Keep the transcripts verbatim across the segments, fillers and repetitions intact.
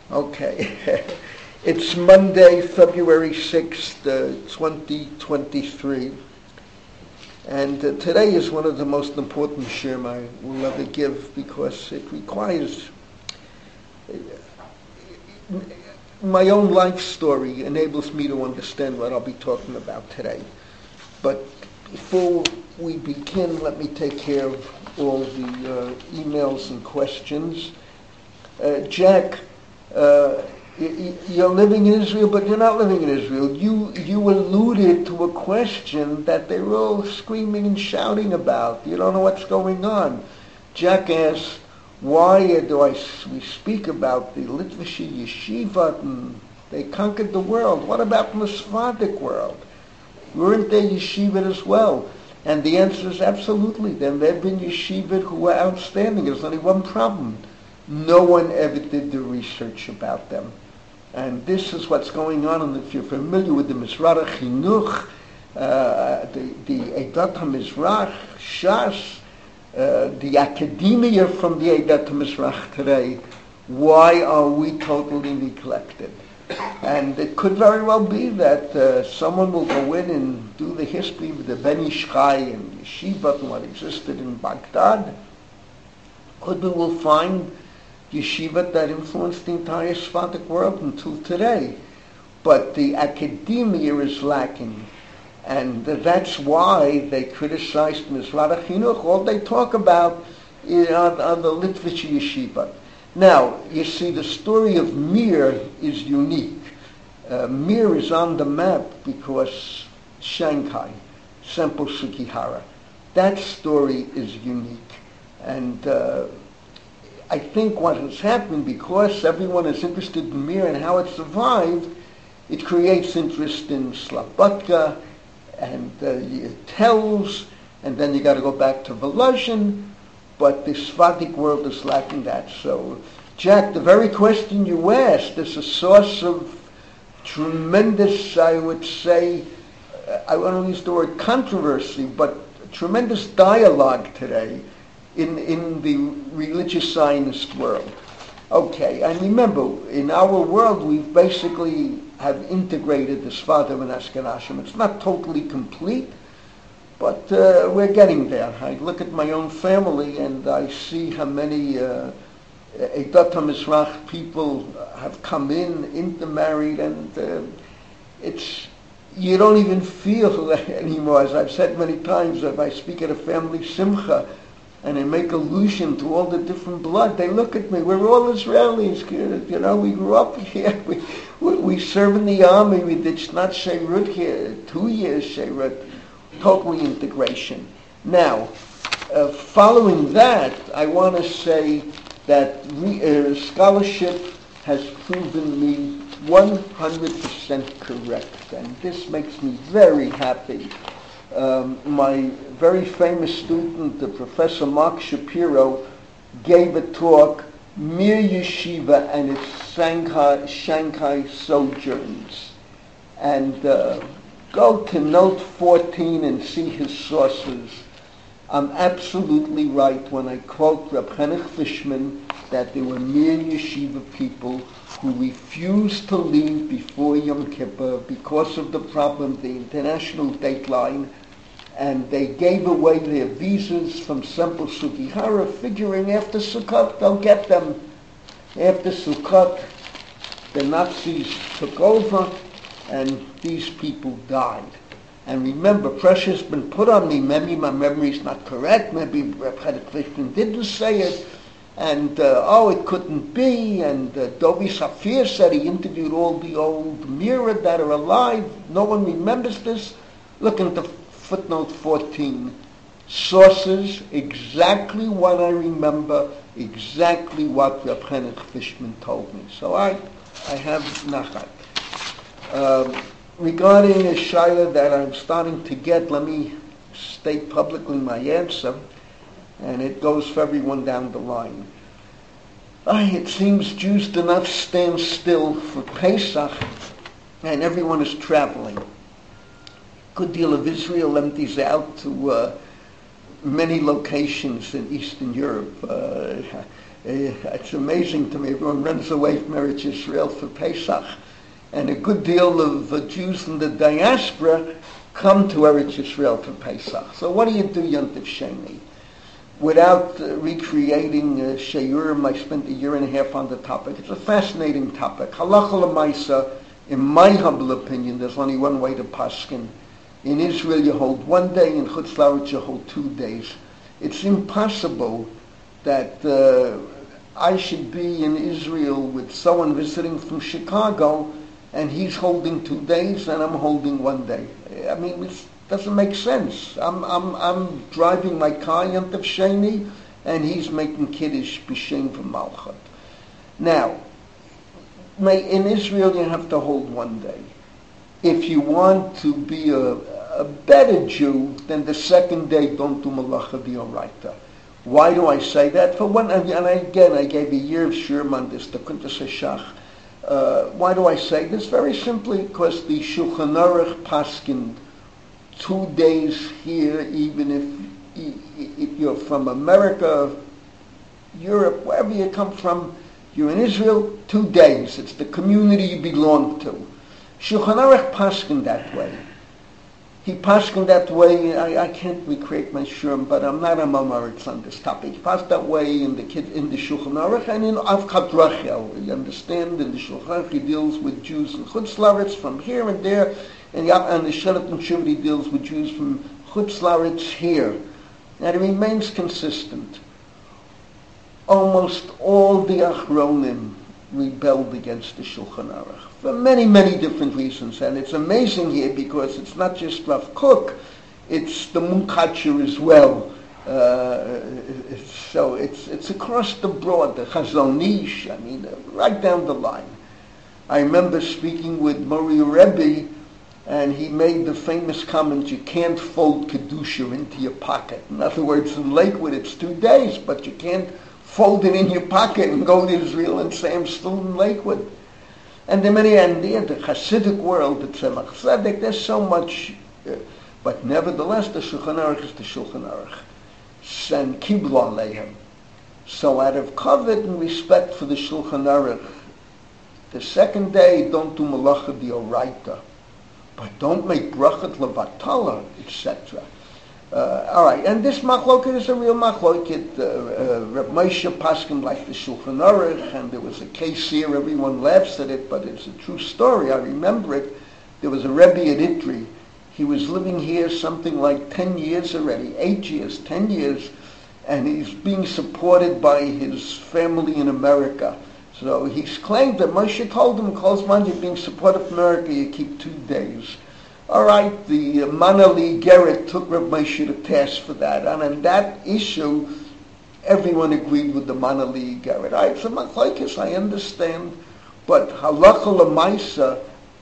Okay. It's Monday, February sixth, uh, twenty twenty-three. And uh, today is one of the most important shirim I will ever give because it requires uh, my own life story enables me to understand what I'll be talking about today. But before we begin, let me take care of all the uh, emails and questions. Uh, Jack, uh, you're living in Israel, but you're not living in Israel. You you alluded to a question that they're all screaming and shouting about. You don't know what's going on. Jack asks, why do I we speak about the Litvish yeshiva and they conquered the world? What about the Sephardic world? Weren't they yeshiva as well? And the answer is absolutely. Then there have been yeshiva who were outstanding. There's only one problem. No one ever did the research about them. And this is what's going on. And if you're familiar with the Mizrach Chinuch, uh, the, the Eidat HaMizrach, Shas, uh, the academia from the Eidat HaMizrach today, why are we totally neglected? And it could very well be that uh, someone will go in and do the history of the Ben Ish Chai and Yeshiva and what existed in Baghdad. Could we will find yeshiva that influenced the entire Sephardic world until today. But the academia is lacking. And that's why they criticized Mizrach Chinuch. All they talk about is, are, are the Litvish yeshiva. Now, you see, the story of Mir is unique. Uh, Mir is on the map because Shanghai, Semple Sugihara. That story is unique. And uh, I think what has happened, because everyone is interested in Mir and how it survived, it creates interest in Slobodka and uh, Telz, and then you got to go back to Volozhin, but the Sephardic world is lacking that. So, Jack, the very question you asked is a source of tremendous, I would say, I won't use the word controversy, but tremendous dialogue today in in the religious Zionist world. Okay, and remember, in our world, we basically have integrated the Sephardim and Ashkenazim. It's not totally complete, but uh, we're getting there. I look at my own family and I see how many uh, Eidat HaMizrach people have come in, intermarried, and uh, it's, you don't even feel anymore. As I've said many times, if I speak at a family simcha, and I make allusion to all the different blood, they look at me. We're all Israelis, you know. We grew up here. We we, we serve in the army. We did Shnat Sheirut here, two years Sheirut, totally integration. Now, uh, following that, I want to say that re, uh, scholarship has proven me one hundred percent correct, and this makes me very happy. Um, my very famous student, the Professor Mark Shapiro, gave a talk, Mir Yeshiva and its Shanghai, Shanghai sojourns. And uh, go to note fourteen and see his sources. I'm absolutely right when I quote Reb Henoch Fishman that there were Mir Yeshiva people who refused to leave before Yom Kippur because of the problem, the international dateline, and they gave away their visas from Semple Sugihara, figuring after Sukkot they'll get them. After Sukkot, the Nazis took over, and these people died. And remember, pressure's been put on me. Maybe my memory's not correct. Maybe Reb Henoch Fishman didn't say it. And, uh, oh, it couldn't be. And uh, Dovi Safir said he interviewed all the old Mira that are alive. No one remembers this. Look into footnote fourteen. Sources, exactly what I remember, exactly what Reb Henoch Fishman told me. So I I have nachat. Um, regarding a shaila that I'm starting to get, let me state publicly my answer, and it goes for everyone down the line. Uh, it seems Jews do not stand still for Pesach, and everyone is traveling. Good deal of Israel empties out to uh, many locations in Eastern Europe. Uh, it's amazing to me. Everyone runs away from Eretz Yisrael for Pesach. And a good deal of uh, Jews in the diaspora come to Eretz Yisrael for Pesach. So what do you do Yom Tov Sheni? Without uh, recreating uh, Sheyurim, I spent a year and a half on the topic. It's a fascinating topic. Halacha l'maisa, in my humble opinion, there's only one way to paskin. In Israel you hold one day, in Chutz La'aretz you hold two days. It's impossible that uh, I should be in Israel with someone visiting from Chicago and he's holding two days and I'm holding one day. I mean, it doesn't make sense. I'm I'm I'm driving my car Yom Tov Sheni and he's making Kiddush B'Shem V'Malchut. Now, in Israel you have to hold one day. If you want to be a, a better Jew, then the second day don't do Malacha D'Oraita. Why do I say that? For one, and again, I gave a year of Shurim on this, the Kuntas Hashach. Uh, why do I say this? Very simply because the Shulchan Aruch paskin two days here, even if, if you're from America, Europe, wherever you come from, you're in Israel, two days. It's the community you belong to. Shulchan Aruch paskin that way. He paskin that way. I, I can't recreate my shurim, but I'm not a mamaritz on this topic. He passed that way in the kid in the Shulchan Aruch and in Avkat Rachel. You understand? In the Shulchan Aruch he deals with Jews in Chutz La'aretz from here and there, and, and the Shelet and Shuvah he deals with Jews from Chutz La'aretz here. And it remains consistent. Almost all the Achronim rebelled against the Shulchan Aruch for many, many different reasons. And it's amazing here because it's not just Rav Kook, it's the Munkacher as well. Uh, it's, so it's it's across the broad, the Chazon Ish, I mean, uh, right down the line. I remember speaking with Mori Rebbe, and he made the famous comment, you can't fold Kedusha into your pocket. In other words, in Lakewood it's two days, but you can't fold it in your pocket and go to Israel and say, I'm still in Lakewood. And the many, and the, the Hasidic world, the Tzemach Tzedek, there's so much, uh, but nevertheless, the Shulchan Aruch is the Shulchan Aruch. And Kibla Alehem. So out of kavod and respect for the Shulchan Aruch, the second day, don't do Malacha D'Oraita, but don't make Brachat Levatala, et cetera. Uh, all right, and this machloket is a real machloket. Uh, uh, Reb Moshe paskin like the Shulchan Aruch, and there was a case here. Everyone laughs at it, but it's a true story. I remember it. There was a Rebbe at Itri. He was living here something like ten years already, eight years, ten years, and he's being supported by his family in America. So he's claimed that Moshe told him, "Close mind, you're being supported from America. You keep two days." All right, the uh, Manali Garrett took Reb Moshe to task for that, and on that issue, everyone agreed with the Manali Garrett. All right, so machlokes, I understand, but halacha l'maisa,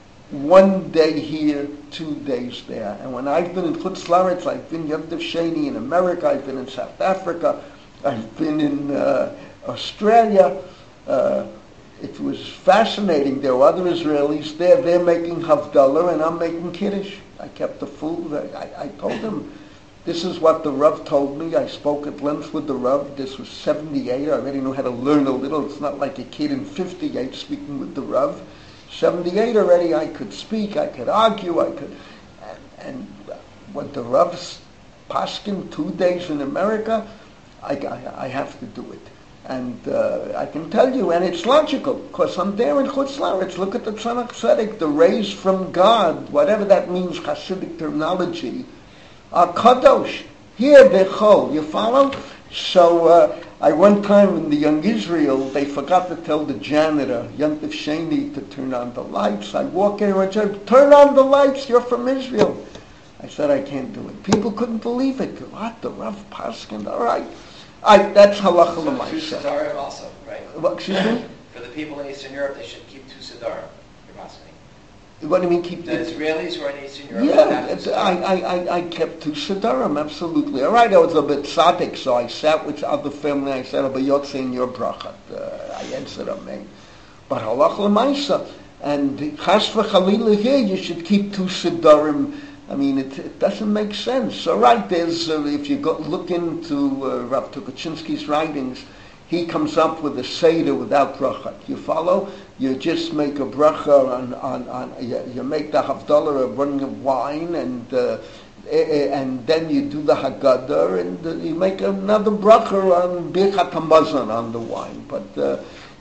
one day here, two days there. And when I've been in Chutz La'aretz, I've been Yom Tov Sheni in America, I've been in South Africa, I've been in uh, Australia. Uh, It was fascinating. There were other Israelis there. They're making Havdalah and I'm making Kiddush. I kept the food. I, I, I told them, this is what the Rav told me. I spoke at length with the Rav. This was seventy-eight. I already knew how to learn a little. It's not like a kid in fifty-eight speaking with the Rav. seventy-eight already, I could speak. I could argue. I could. And, and when the Rav's paskin two days in America, I, I, I have to do it. And uh, I can tell you, and it's logical, because I'm there in Chutz La'aretz. Look at the Tzemach Tzedek, the rays from God, whatever that means, Hasidic terminology, are kadosh. Here, bechol. You follow? So, uh, I one time in the Young Israel, they forgot to tell the janitor, Yom Tov Sheni, to turn on the lights. I walk in and said, turn on the lights, you're from Israel. I said, I can't do it. People couldn't believe it. What? The Rav Paskin? All right. I, that's halacha l'maisa. So two Siddharim also, right? What, excuse me? For the people in Eastern Europe, they should keep two Siddharim. You're asking. What do you mean keep? The Israelis who are in Eastern Europe. Yeah, it's, I, I, I, I kept two Siddharim, absolutely. All right, I was a bit tzaddik, so I sat with other family. I said, "But Yotze in your brachat." Uh, I answered amen. But halacha l'maisa, and chas v'chalila here, you should keep two Siddharim. I mean, it, it doesn't make sense. All right, there's uh, if you go look into uh, Rav Tukachinsky's writings, he comes up with a Seder without bracha. You follow? You just make a bracha on, on, on you, you make the Havdalah of running of wine, and uh, and then you do the Haggadah, and uh, you make another bracha on Birkat HaMazon on the wine. But uh,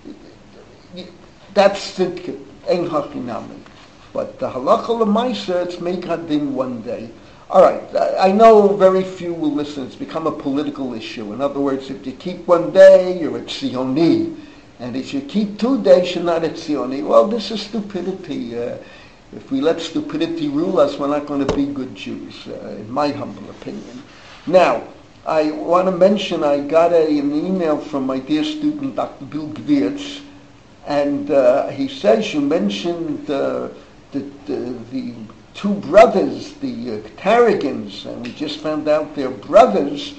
that's Tzidkit, Ein Hachinami. But the Halacha L'Maisa, it's make hadin one day. All right, I know very few will listen. It's become a political issue. In other words, if you keep one day, you're a Tzioni. And if you keep two days, you're not a Tzioni. Well, this is stupidity. Uh, if we let stupidity rule us, we're not going to be good Jews, uh, in my humble opinion. Now, I want to mention I got a, an email from my dear student, Doctor Bill Gewirtz, and uh, he says you mentioned uh, the, the, the two brothers, the uh, Tarragons, and we just found out they're brothers.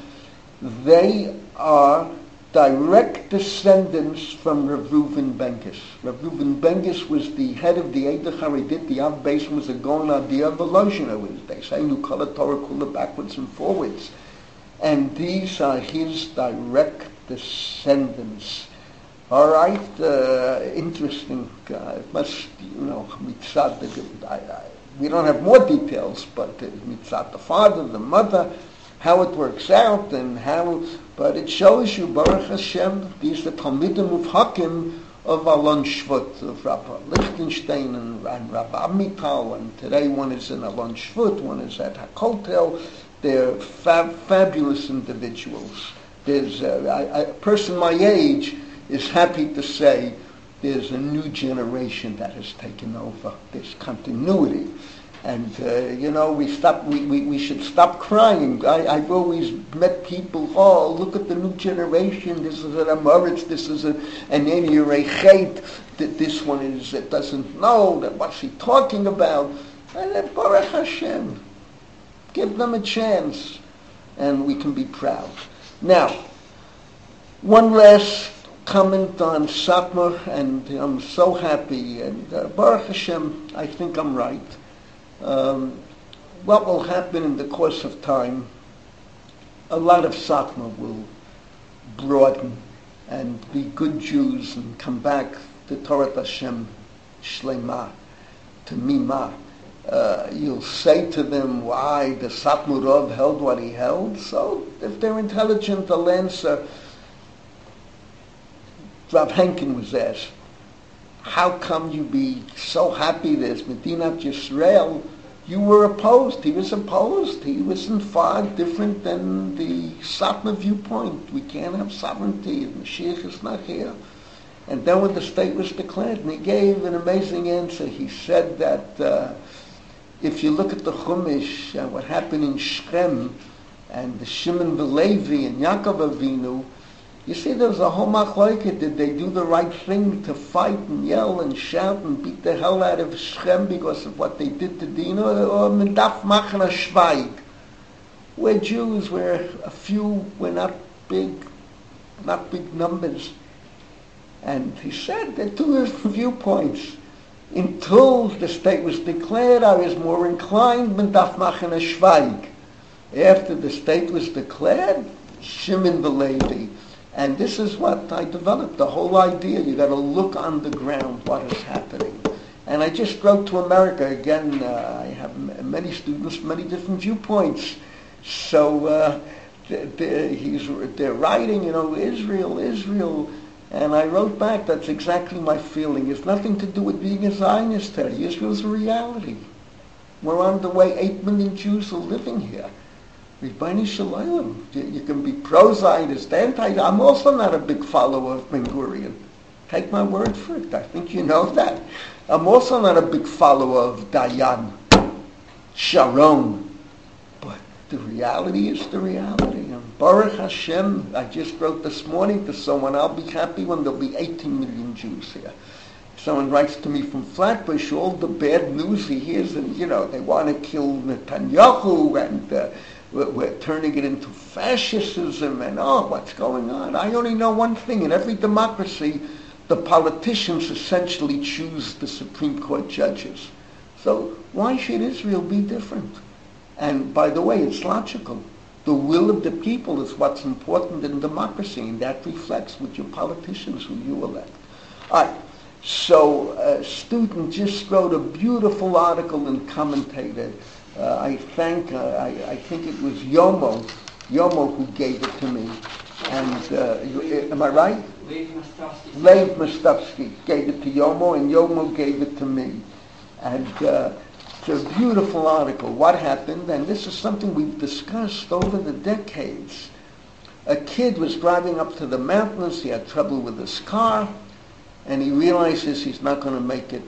They are direct descendants from Rav Reuven Benkes. Rav Reuven Benkes was the head of the Eidah Charedit. The Av Beis was a Gaon Adia Volozhiner. They say Nukala Torah Kula backwards and forwards. And these are his direct descendants. All right, uh, interesting. Uh, it must, you know, mitzad, I, I, we don't have more details, but uh, mitzad, the father, the mother, how it works out, and how, but it shows you, Baruch Hashem, these are the Talmidim of Hakim of Alon Shvut, of Rabbi Lichtenstein and, and Rabbi Amital, and today one is in Alon Shvut, one is at HaKotel. They're fab, fabulous individuals. There's uh, I, I, a person my age is happy to say there's a new generation that has taken over. There's continuity. And, uh, you know, we stop. We, we, we should stop crying. I, I've always met people, oh, look at the new generation. This is an Amoritz. This is a, an Enirei that this one is, it doesn't know that what's he talking about. And then, Baruch Hashem, give them a chance, and we can be proud. Now, one last comment on Satmar, and I'm so happy, and uh, Baruch Hashem, I think I'm right. Um, what will happen in the course of time, a lot of Satmar will broaden and be good Jews and come back to Torah Hashem Shlema, to Mima. Uh, you'll say to them why the Satmarov held what he held. So if they're intelligent, they'll answer. Rav Henkin was asked, how come you be so happy there's Medinat Yisrael? You were opposed. He was opposed. He was in far different than the Satmar viewpoint. We can't have sovereignty. The Mashiach is not here. And then when the state was declared, and he gave an amazing answer. He said that uh, if you look at the Chumash and what happened in Shechem and the Shimon Velevi and Yaakov Avinu, you see, there was a whole machloket. Did they do the right thing to fight and yell and shout and beat the hell out of Shechem because of what they did to Dina, or Medaf Machna Shvaig? We're Jews, we're a few, we're not big, not big numbers. And he said there are two different viewpoints. Until the state was declared, I was more inclined Medaf Machna Shvaig. After the state was declared, Shimon Velevi. And this is what I developed, the whole idea. You got to look on the ground what is happening. And I just wrote to America. Again, uh, I have m- many students, many different viewpoints. So uh, they're, he's, they're writing, you know, Israel, Israel. And I wrote back, that's exactly my feeling. It's nothing to do with being a Zionist, Teddy. Israel's a reality. We're on the way, eight million Jews are living here. Rebbeinu Shalom. You, you can be pro-Zionist, anti. I'm also not a big follower of Ben Gurion. Take my word for it. I think you know that. I'm also not a big follower of Dayan, Sharon. But the reality is the reality. And Baruch Hashem, I just wrote this morning to someone, I'll be happy when there'll be eighteen million Jews here. Someone writes to me from Flatbush, all the bad news he hears, and, you know, they want to kill Netanyahu, and uh, we're, we're turning it into fascism, and oh, what's going on? I only know one thing. In every democracy, the politicians essentially choose the Supreme Court judges. So why should Israel be different? And by the way, it's logical. The will of the people is what's important in democracy, and that reflects with your politicians who you elect. All right. So a student just wrote a beautiful article in Commentator. Uh, I thank, uh, I, I think it was Yomo, Yomo who gave it to me. And uh, am I right? Lev Mustafsky. Lev Mustafsky gave it to Yomo, and Yomo gave it to me. And uh, it's a beautiful article. What happened, and this is something we've discussed over the decades. A kid was driving up to the mountains. He had trouble with his car, and he realizes he's not going to make it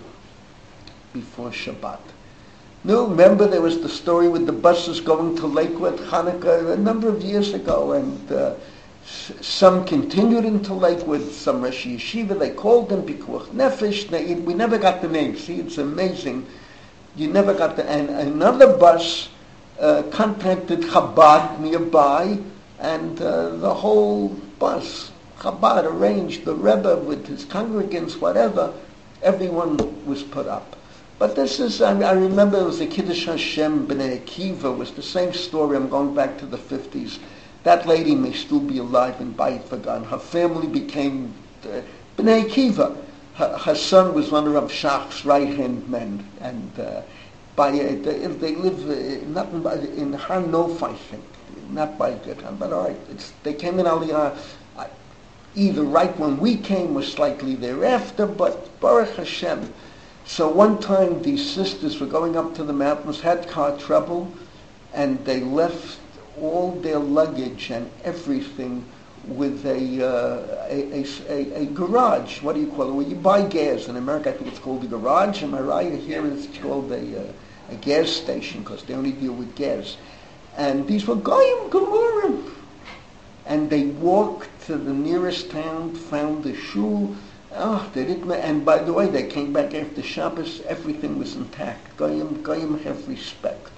before Shabbat. No, remember there was the story with the buses going to Lakewood, Hanukkah, a number of years ago, and uh, s- some continued into Lakewood, some Rosh Yeshiva, they called them Pikuach Nefesh. They, we never got the name. See, it's amazing. You never got the... And another bus uh, contacted Chabad nearby, and uh, the whole bus, Chabad arranged, the Rebbe with his congregants, whatever, everyone was put up. But this is, I, I remember it was the Kiddush Hashem B'nai Akiva, was the same story. I'm going back to the fifties. That lady may still be alive in Bayit Vagan. Her family became uh, B'nai Akiva. Her, her son was one of Rav Shach's right-hand men. And uh, by uh, they, they live uh, not in, in Har Nof, I think, not by Gatan, but all right. It's, they came in Aliyah uh, either right when we came or slightly thereafter, but Baruch Hashem. So one time these sisters were going up to the mountains, had car trouble, and they left all their luggage and everything with a, uh, a, a, a, a garage. What do you call it? Well, you buy gas. In America, I think it's called a garage. Am I right? Here it's called a, uh, a gas station because they only deal with gas. And these were Goyim Gemurim. And they walked to the nearest town, found the shul. Oh, they didn't, and by the way, they came back after Shabbos, everything was intact. Goyim, Goyim have respect.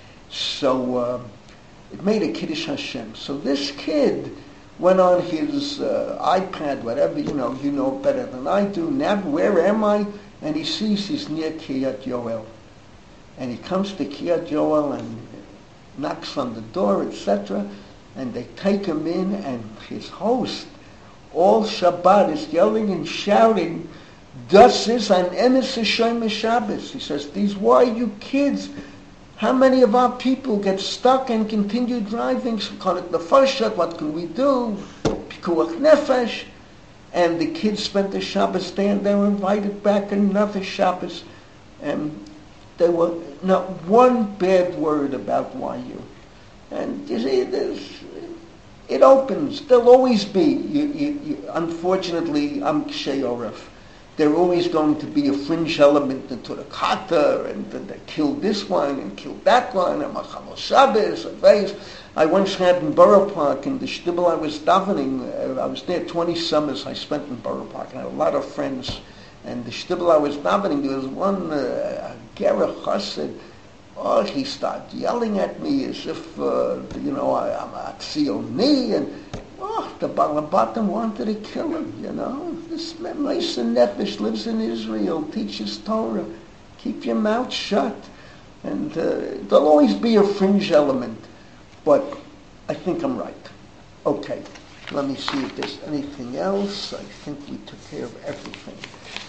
So uh, it made a Kiddush Hashem. So this kid went on his uh, iPad, whatever, you know, you know better than I do. Now, where am I? And he sees he's near Kiryat Yoel. And he comes to Kiryat Yoel and knocks on the door, et cetera. And they take him in, and his host, all Shabbat, is yelling and shouting, "Das is an emes Shomer Shabbos." He says, "These, why are you kids? How many of our people get stuck and continue driving? So call it the first shot. What can we do? Pikuach Nefesh." And the kids spent the Shabbos there, and they were invited back another Shabbos. And there were not one bad word about Y U. And you see, there's, it opens. There'll always be, you, you, you, unfortunately, I'm Kshei Oref. There's always going to be a fringe element into the kata, and that they killed this one and killed that one, and Machal Shabbos, and Veis. I once had in Borough Park, in the shtibel I was davening, uh, I was there twenty summers I spent in Borough Park, and I had a lot of friends. And the shtibel I was davening, there was one uh, Gerach Chassid. Oh, he started yelling at me as if, uh, you know, I, I'm a Tzioni, and oh, the Balabatim wanted to kill him, you know. This Mason Nefesh lives in Israel, teaches Torah. Keep your mouth shut. And uh, there'll always be a fringe element, but I think I'm right. Okay, let me see if there's anything else. I think we took care of everything.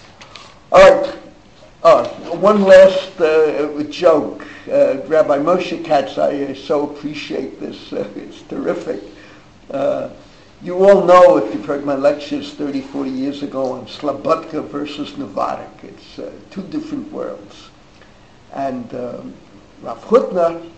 All right. Oh, one last uh, joke. Uh, Rabbi Moshe Katz, I uh, so appreciate this. Uh, it's terrific. Uh, you all know, if you've heard my lectures thirty, forty years ago on Slobodka versus Novadik. It's uh, two different worlds. And um, Rav Hutner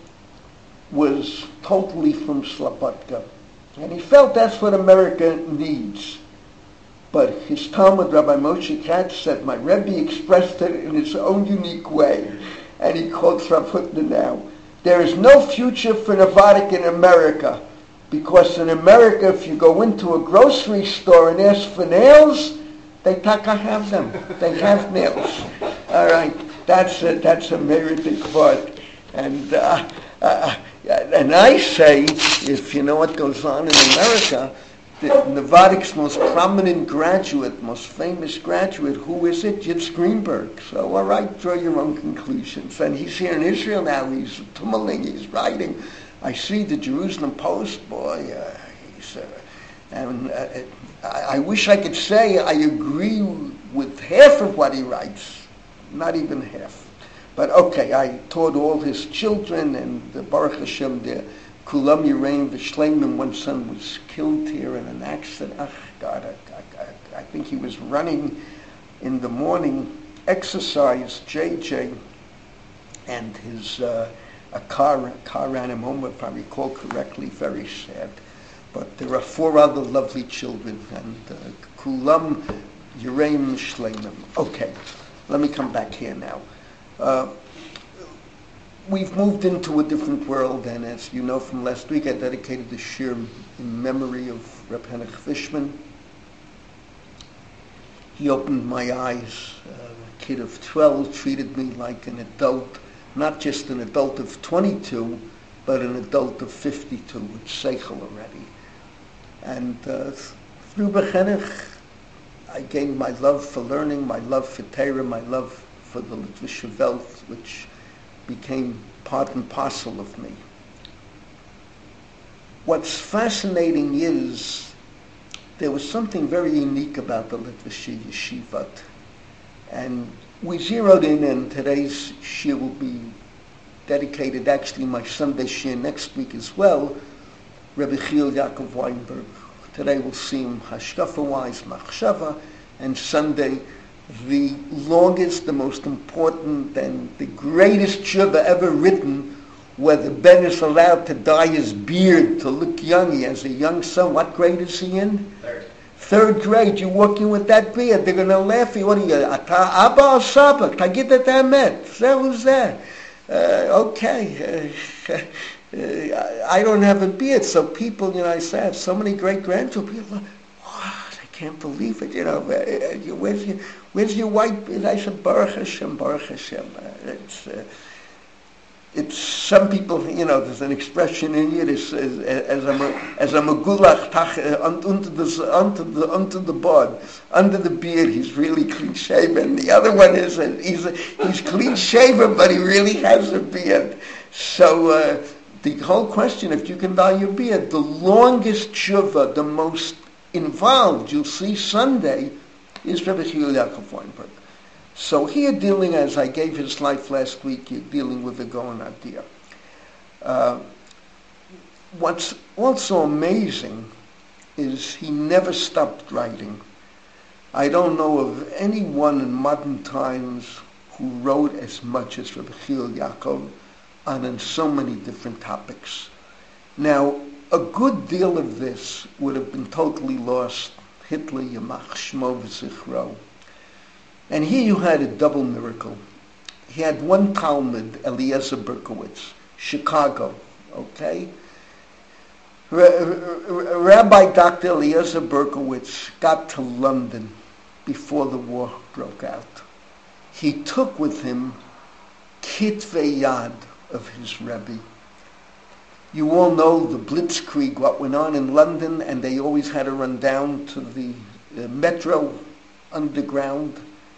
was totally from Slobodka. And he felt that's what America needs. But his Talmud, Rabbi Moshe Katz, said, my Rebbe expressed it in his own unique way. And he quotes Rav Hutner now. There is no future for Novadik in America. Because in America, if you go into a grocery store and ask for nails, they taka have them. They have nails. All right, that's a, that's a meritic word. And, uh, uh, and I say, if you know what goes on in America, the Novadik's most prominent graduate, most famous graduate, who is it? Yitz Greenberg. So, all right, draw your own conclusions. And he's here in Israel now. He's tummeling, he's writing. I see the Jerusalem Post, boy, uh, he's, uh, and uh, I, I wish I could say I agree with half of what he writes, not even half. But okay, I taught all his children, and the Baruch Hashem, the Kulam Yiraim V'Shleimim, one son was killed here in an accident. Ach, God, I, I, I think he was running in the morning, exercise, J J, and his uh, a car a car ran him over, if I recall correctly. Very sad. But there are four other lovely children, and uh, Kulam Yiraim Shleimim. Okay, let me come back here now. Uh, we've moved into a different world, and as you know from last week, I dedicated the shir in memory of Reb Henoch Fishman. He opened my eyes. Uh, a kid of twelve treated me like an adult, not just an adult of twenty-two, but an adult of fifty-two, with seichel already. And uh, through Reb Henoch, I gained my love for learning, my love for Torah, my love for the Litvische Welt, which became part and parcel of me. What's fascinating is there was something very unique about the Litvische Yeshivat, and we zeroed in, and today's shir will be dedicated, actually my Sunday shir next week as well, Rebbe Chiel Yaakov Weinberg. Today we'll see him hashkafa-wise, machshava, and Sunday the longest, the most important, and the greatest tshuva ever written, where the ben is allowed to dye his beard to look young. He has a young son. What grade is he in? Third. Third grade. You're walking with that beard. They're going to laugh at you. What are you? Ata Abba or Saba? Tagit et hamet. Who's that? Okay. Uh, uh, I don't have a beard, so people, you know, I say I have so many great grandchildren. People, what? I can't believe it. You know, where's your Where's your white beard? I said, Baruch Hashem, Baruch Hashem. Uh, it's, uh, it's some people, you know, there's an expression in Yiddish, as, as I'm a, as I'm a gulach tach, under the, under the, under the board, under the beard, he's really clean shaven. The other one is, a, he's, a, he's clean shaven, but he really has a beard. So, uh, the whole question, if you can dye your beard, the longest tshuva, the most involved, you'll see Sunday, is Rebbe Chiel Yaakov Weinberg. So here dealing, as I gave his life last week, you're dealing with the Gaon idea. Uh, what's also amazing is he never stopped writing. I don't know of anyone in modern times who wrote as much as Rebbe Chiel Yaakov on, on so many different topics. Now, a good deal of this would have been totally lost. Hitler, Yamach Shmo V'Zichro. And here you had a double miracle. He had one Talmud, Eliezer Berkowitz, Chicago, okay? Rabbi Doctor Eliezer Berkowitz got to London before the war broke out. He took with him Kitvei Yad of his Rebbe. You all know the Blitzkrieg, what went on in London, and they always had to run down to the uh, metro underground.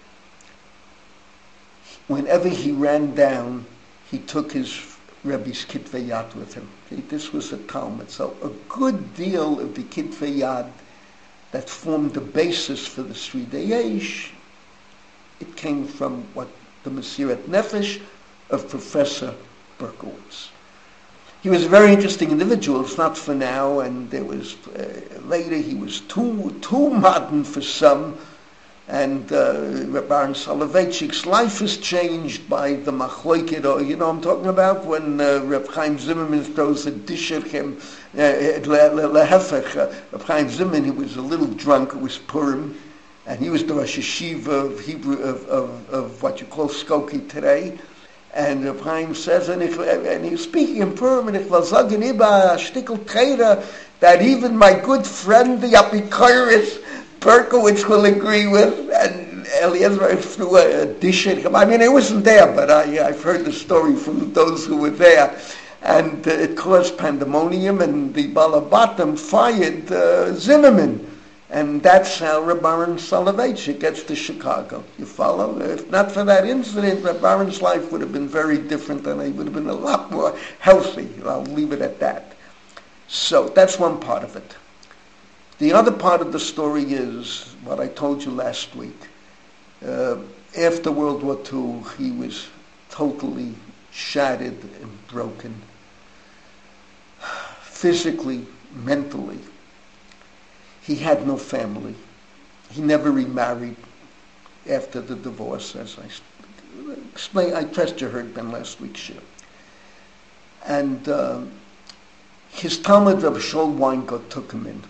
Whenever he ran down, he took his Rebbe's Kitvei Yad with him. Okay, this was a Talmud. So a good deal of the Kitvei Yad that formed the basis for the Sridei Eish, it came from what the Mesirat Nefesh of Professor Berkowitz. He was a very interesting individual. It's not for now, and there was uh, later he was too too modern for some, and uh, Reb Aaron Soloveitchik's life is changed by the machloket, or you know I'm talking about when uh, Reb Chaim Zimmerman throws a dish at him. Lehefech, uh, Reb Chaim Zimmerman, he was a little drunk. It was Purim, and he was the Rosh Hashiva of Hebrew of, of, of what you call Skokie today. And Reb Chaim says, and, if, and he was speaking in Purim, and ich will sagen, iba a shtickle Torah, that even my good friend, the Apikoris, Berkowitz will agree with, and Eliezer threw a dish at him. I mean, I wasn't there, but I, I've heard the story from those who were there. And uh, it caused pandemonium, and the Balabatim fired uh, Zimmerman. And that's how Reb Aaron Soloveitchik gets to Chicago. You follow? If not for that incident, Reb Aaron's life would have been very different, and he would have been a lot more healthy. I'll leave it at that. So that's one part of it. The other part of the story is what I told you last week. Uh, after World War Two, he was totally shattered and broken, physically, mentally. He had no family. He never remarried after the divorce, as I explained. I trust you heard Ben last week's show. And uh, his Talmud Reb Shaul Weingut took him in.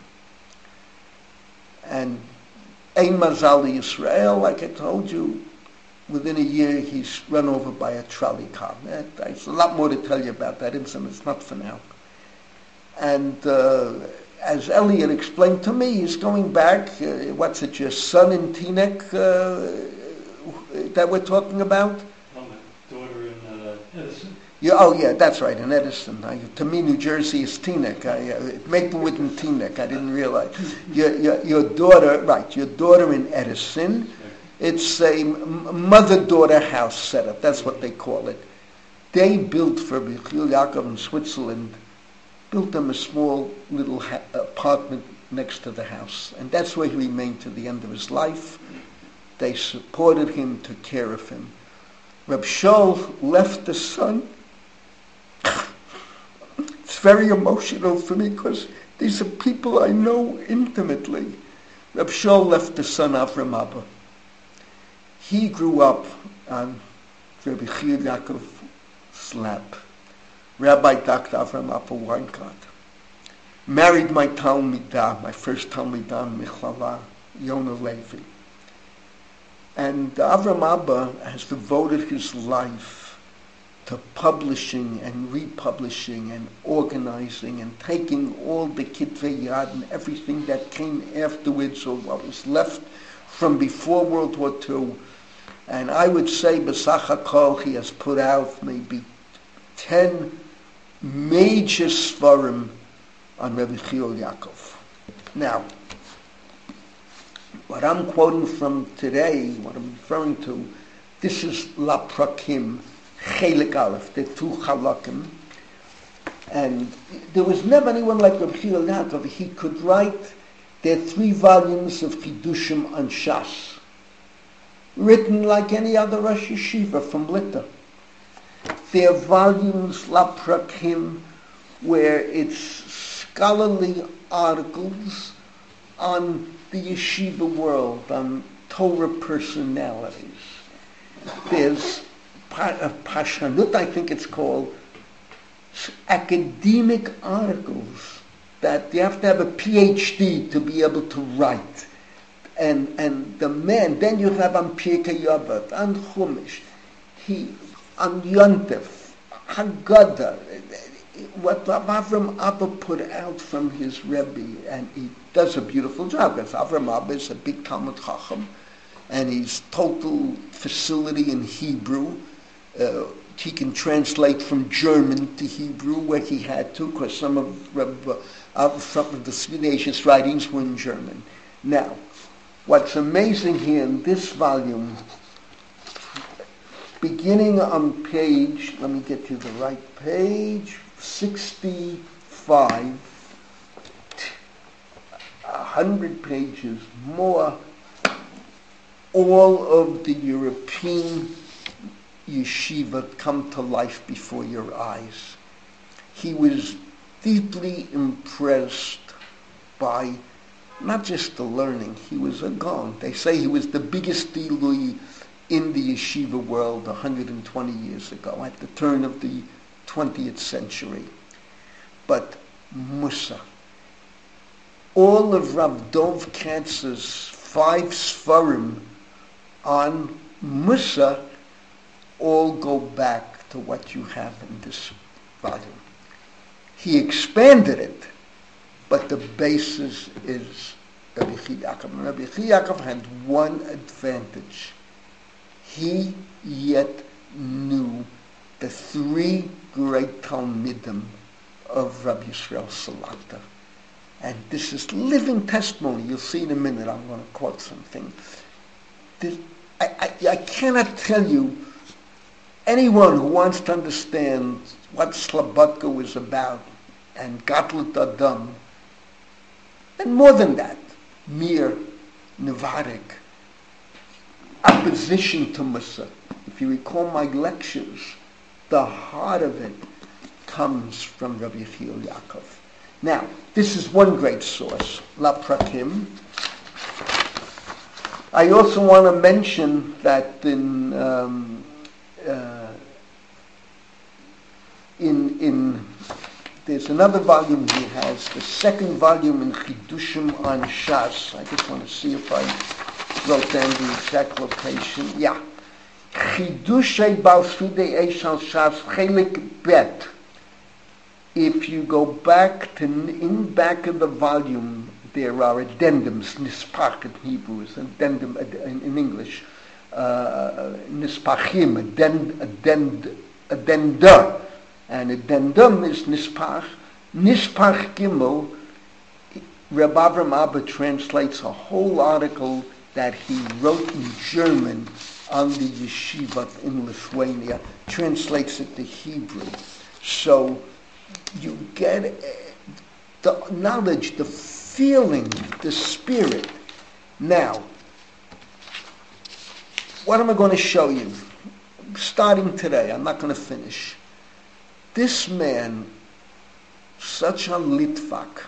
And Ein Mazal Yisrael, like I told you, within a year he's run over by a trolley car. There's a lot more to tell you about that incident. It's not for now. And uh, as Elliot explained to me, he's going back. Uh, what's it, your son in Teaneck uh, that we're talking about? Oh, my daughter in uh, Edison. Yeah, oh, yeah, that's right, in Edison. I, to me, New Jersey is Teaneck. I, uh, Maplewood and Teaneck. I didn't realize. Your, your, your daughter, right, your daughter in Edison. It's a m- mother-daughter house setup. That's what they call it. They built for Bechil Yaakov in Switzerland, built them a small little ha- apartment next to the house. And that's where he remained to the end of his life. They supported him, took care of him. Reb Shaul left the son. It's very emotional for me because these are people I know intimately. Reb Shaul left the son Avram Abba. He grew up on Rabbi Chiyuv Yaakov's lap. Rabbi Doctor Avram Abba Weingarten. Married my Talmidah, my first Talmidah in Michlala, Yonah Levi. And Avram Abba has devoted his life to publishing and republishing and organizing and taking all the Kitvei Yad and everything that came afterwards, or what was left from before World War Two. And I would say, B'sach HaKol, he has put out maybe ten major svarim on Rabbi Chiyuv Yaakov. Now, what I'm quoting from today, what I'm referring to, this is La Prakim, Chelik Aleph, the two Chalakim. And there was never anyone like Rabbi Chiyuv Yaakov. He could write their three volumes of Chidushim on Shas, written like any other Rosh Yeshiva from Lita. Their volumes, La Prakim, where it's scholarly articles on the yeshiva world, on Torah personalities. There's Pashanut, I think it's called, academic articles that you have to have a P H D to be able to write. And and the man, then you have on Pirkei Avot, on Chumash, he, on Yontef, Haggadah, what Avram Abba put out from his Rebbe, and he does a beautiful job. Because Avram Abba is a big Talmud Chacham, and he's total facility in Hebrew. Uh, he can translate from German to Hebrew where he had to, because some of, Rebbe, uh, some of the Swedish writings were in German. Now, what's amazing here in this volume, beginning on page, let me get you the right page, sixty-five, a hundred pages more, all of the European yeshiva come to life before your eyes. He was deeply impressed by not just the learning, he was a Gaon. They say he was the biggest dilui in the yeshiva world one hundred twenty years ago, at the turn of the twentieth century. But Musa, all of Rav Dov Katz's five Sfarim on Musa all go back to what you have in this volume. He expanded it, but the basis is Rabbi Chiyuv Yaakov. Rabbi Chiyuv Yaakov had one advantage. He yet knew the three great Talmidim of Rabbi Yisrael Salata. And this is living testimony. You'll see in a minute. I'm going to quote something. This, I, I, I cannot tell you, anyone who wants to understand what Slobodka was about, and Gatlut Adam, and more than that, mere Nevadik, opposition to Musa. If you recall my lectures, the heart of it comes from Rabbi Yechiel Yaakov. Now, this is one great source, La Prakim. I also want to mention that in um, uh, in in there's another volume he has, the second volume in Chidushim on Shas. I just want to see if I wrote down the exact location. Yeah. Chidushay Balsudei Eish al Shas Chelik Bet. If you go back to, in back of the volume, there are addendums, nispach in Hebrew, is addendum in, in English, uh, nispachim, addend, addend, addenda, and addendum is nispach. Nispach Gimel, Reb Avram Abba translates a whole article that he wrote in German on the yeshiva in Lithuania, translates it to Hebrew. So you get the knowledge, the feeling, the spirit. Now, what am I going to show you? Starting today, I'm not going to finish. This man, such a Litvak,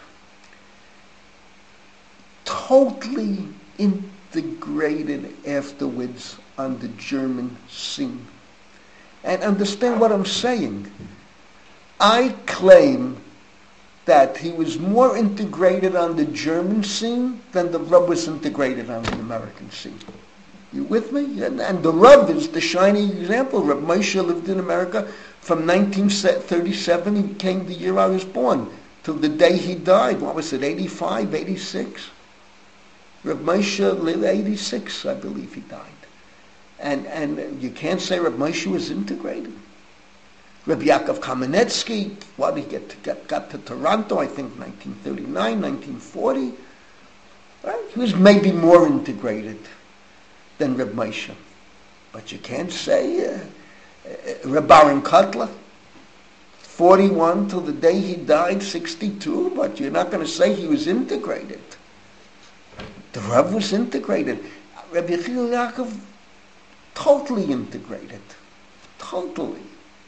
totally integrated afterwards on the German scene. And understand what I'm saying. I claim that he was more integrated on the German scene than the Rav was integrated on the American scene. You with me? And, and the Rav is the shining example. Rav Moshe lived in America from nineteen thirty-seven, he came the year I was born, till the day he died. What was it, eighty-five, eighty-six? Rav Moshe lived eighty-six, I believe he died. And and you can't say Rav Moshe was integrated. Rabbi Yaakov Kamenetsky, what did he get to, get, got to Toronto, I think nineteen thirty-nine, nineteen forty. Right? He was maybe more integrated than Reb Moshe. But you can't say uh, uh, Reb Aaron Kotler, forty-one till the day he died, sixty-two, but you're not going to say he was integrated. The Rav was integrated. Rabbi Yechiel Yaakov, totally integrated. Totally.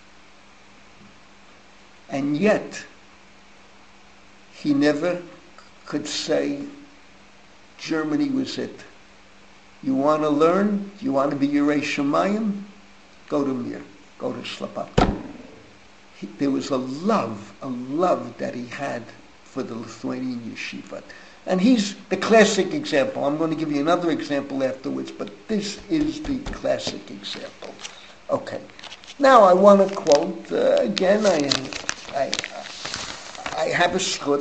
And yet, he never could say Germany was it. You want to learn? You want to be Yerei Shemayim? Go to Mir. Go to Slobodka. There was a love, a love that he had for the Lithuanian yeshiva. And he's the classic example. I'm going to give you another example afterwards, but this is the classic example. Okay. Now I want to quote, uh, again, I... I, I have a skut,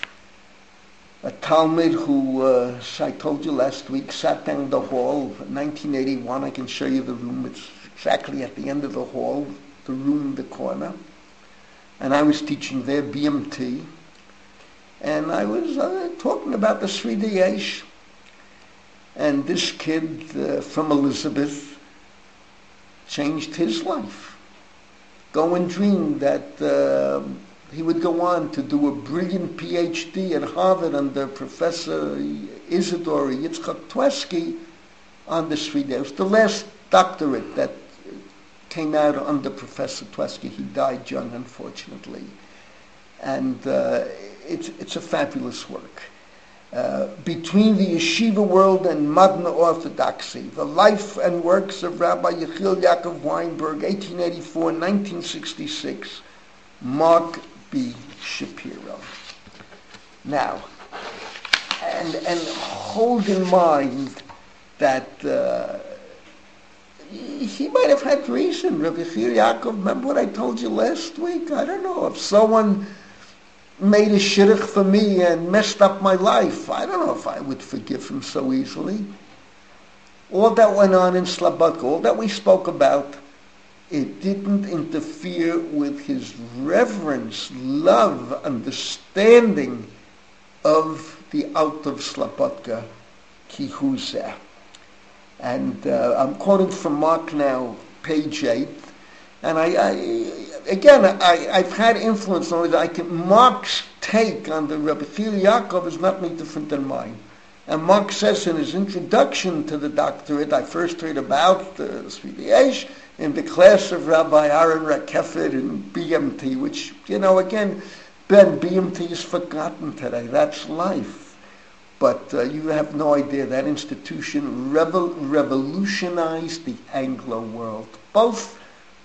a Talmud who, uh, I told you last week, sat down in the hall in nineteen eighty-one. I can show you the room. It's exactly at the end of the hall, the room in the corner. And I was teaching there, B M T. And I was uh, talking about the Sridei Eish. And this kid uh, from Elizabeth changed his life. Go and dream that uh, he would go on to do a brilliant P H D at Harvard under Professor Isidore Yitzchak Tversky on the Sridei. It was the last doctorate that came out under Professor Tversky. He died young, unfortunately. And uh, it's, it's a fabulous work. Uh, between the yeshiva world and modern orthodoxy, the life and works of Rabbi Yechiel Yaakov Weinberg, eighteen eighty-four to nineteen sixty-six, Mark B. Shapiro. Now, and and hold in mind that uh, he might have had reason. Rabbi Yechiel Yaakov, remember what I told you last week? I don't know, if someone made a shidduch for me and messed up my life, I don't know if I would forgive him so easily. All that went on in Slobodka, all that we spoke about, it didn't interfere with his reverence, love, understanding, of the Alter Slobodka Kihuzeh. And uh, I'm quoting from Mark now, page eight. And I, I again, I, I've had influence on it. I can, Mark's take on the Rebbe Chil Yaakov is not any different than mine. And Mark says in his introduction to the doctorate, I first heard about the Sfidei Eish in the class of Rabbi Aaron Rakefet in B M T, which, you know, again, Ben, B M T is forgotten today. That's life. But uh, you have no idea. That institution revol- revolutionized the Anglo world. Both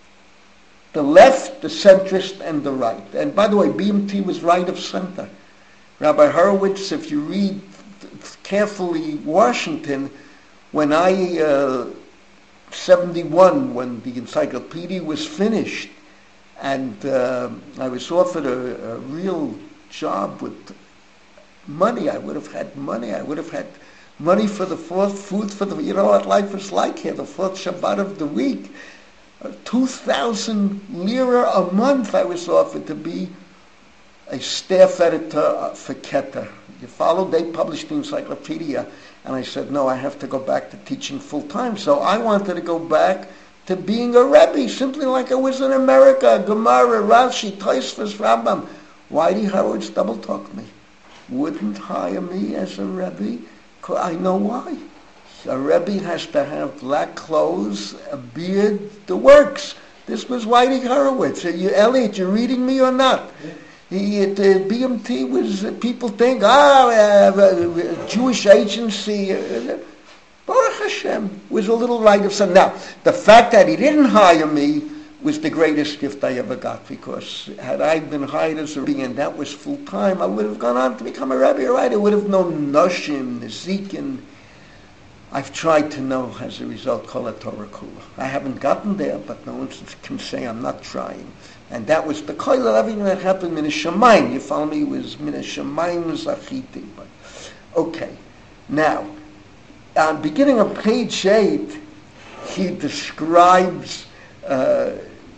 the left, the centrist, and the right. And by the way, B M T was right of center. Rabbi Horowitz, if you read carefully Washington, when I, uh, seventy-one, when the encyclopedia was finished, and uh, I was offered a, a real job with money, I would have had money, I would have had money for the fourth food for the, you know what life is like here, the fourth Shabbat of the week, uh, two thousand lira a month I was offered to be a staff editor for Keter. You follow? They published the encyclopedia, and I said, no, I have to go back to teaching full time. So I wanted to go back to being a Rebbe, simply like I was in America, Gemara, Rashi, Tosfos, Rambam. Whitey Howard's double-talked me. Wouldn't hire me as a Rebbe. I know why. A Rebbe has to have black clothes, a beard, the works. This was Whitey Horowitz. Are you, Elliot, you reading me or not? Yeah. He, at the B M T was, uh, people think, ah, oh, uh, Jewish agency. Uh, Baruch Hashem was a little right of some. Now, the fact that he didn't hire me was the greatest gift I ever got, because had I been hired as a Rebbe and that was full time, I would have gone on to become a Rebbe, right? I would have known Noshim, Nezikin. I've tried to know, as a result, Kol Torah Kula. I haven't gotten there, but no one can say I'm not trying. And that was the koil of everything that happened in Shamayim. You follow me? It was Min Shamayim Zachiti. But okay, now, on beginning of page eight, he describes uh,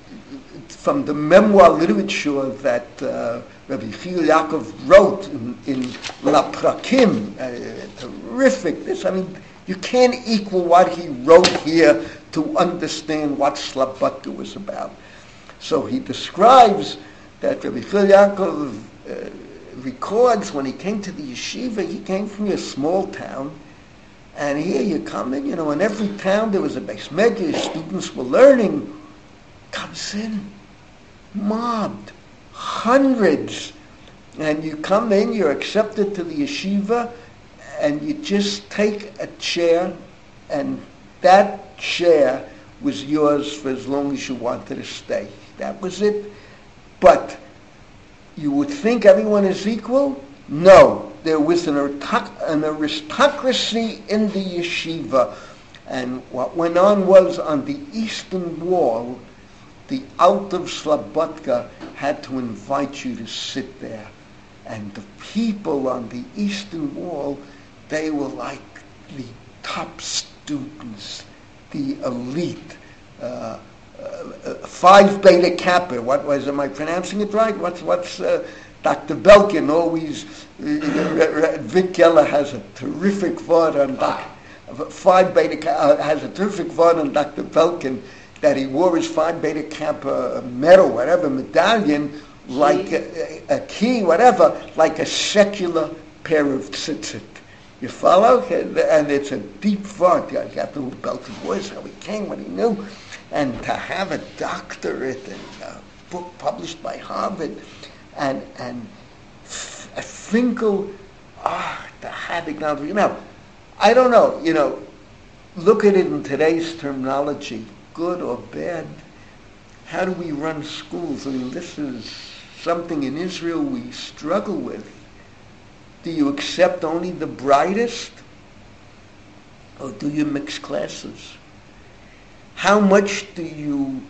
from the memoir literature that uh, Rabbi Chil Yaakov wrote in, in La Prakim. Uh, terrific. This, I mean, you can't equal what he wrote here to understand what Slobodka was about. So he describes that Rabbi Chil Yaakov uh, records when he came to the yeshiva, he came from a small town, and here you come in, you know, in every town there was a beis medrash, students were learning, comes in, mobbed, hundreds, and you come in, you're accepted to the yeshiva, and you just take a chair, and that chair was yours for as long as you wanted to stay. That was it. But you would think everyone is equal? No. There was an, an aristocracy in the yeshiva. And what went on was, on the eastern wall, the Alter Slobodka had to invite you to sit there. And the people on the eastern wall, they were like the top students, the elite. Uh, uh, Five Beta Kappa. What was? Am I pronouncing it right? What's what's uh, Doctor Belkin always? Uh, Vic Keller has a terrific word on Doctor Five Beta Kappa. Uh, has a terrific word on Doctor Belkin that he wore his Five Beta Kappa medal, whatever medallion, like a, a key, whatever, like a secular pair of tzitzit. You follow? And it's a deep thought. You got the Belkin voice, how he came, what he knew. And to have a doctorate and a book published by Harvard, and and f- a Finkel, ah, the Hadig, you know, I don't know, you know, look at it in today's terminology, good or bad. How do we run schools? I mean, this is something in Israel we struggle with. Do you accept only the brightest, or do you mix classes? How much do you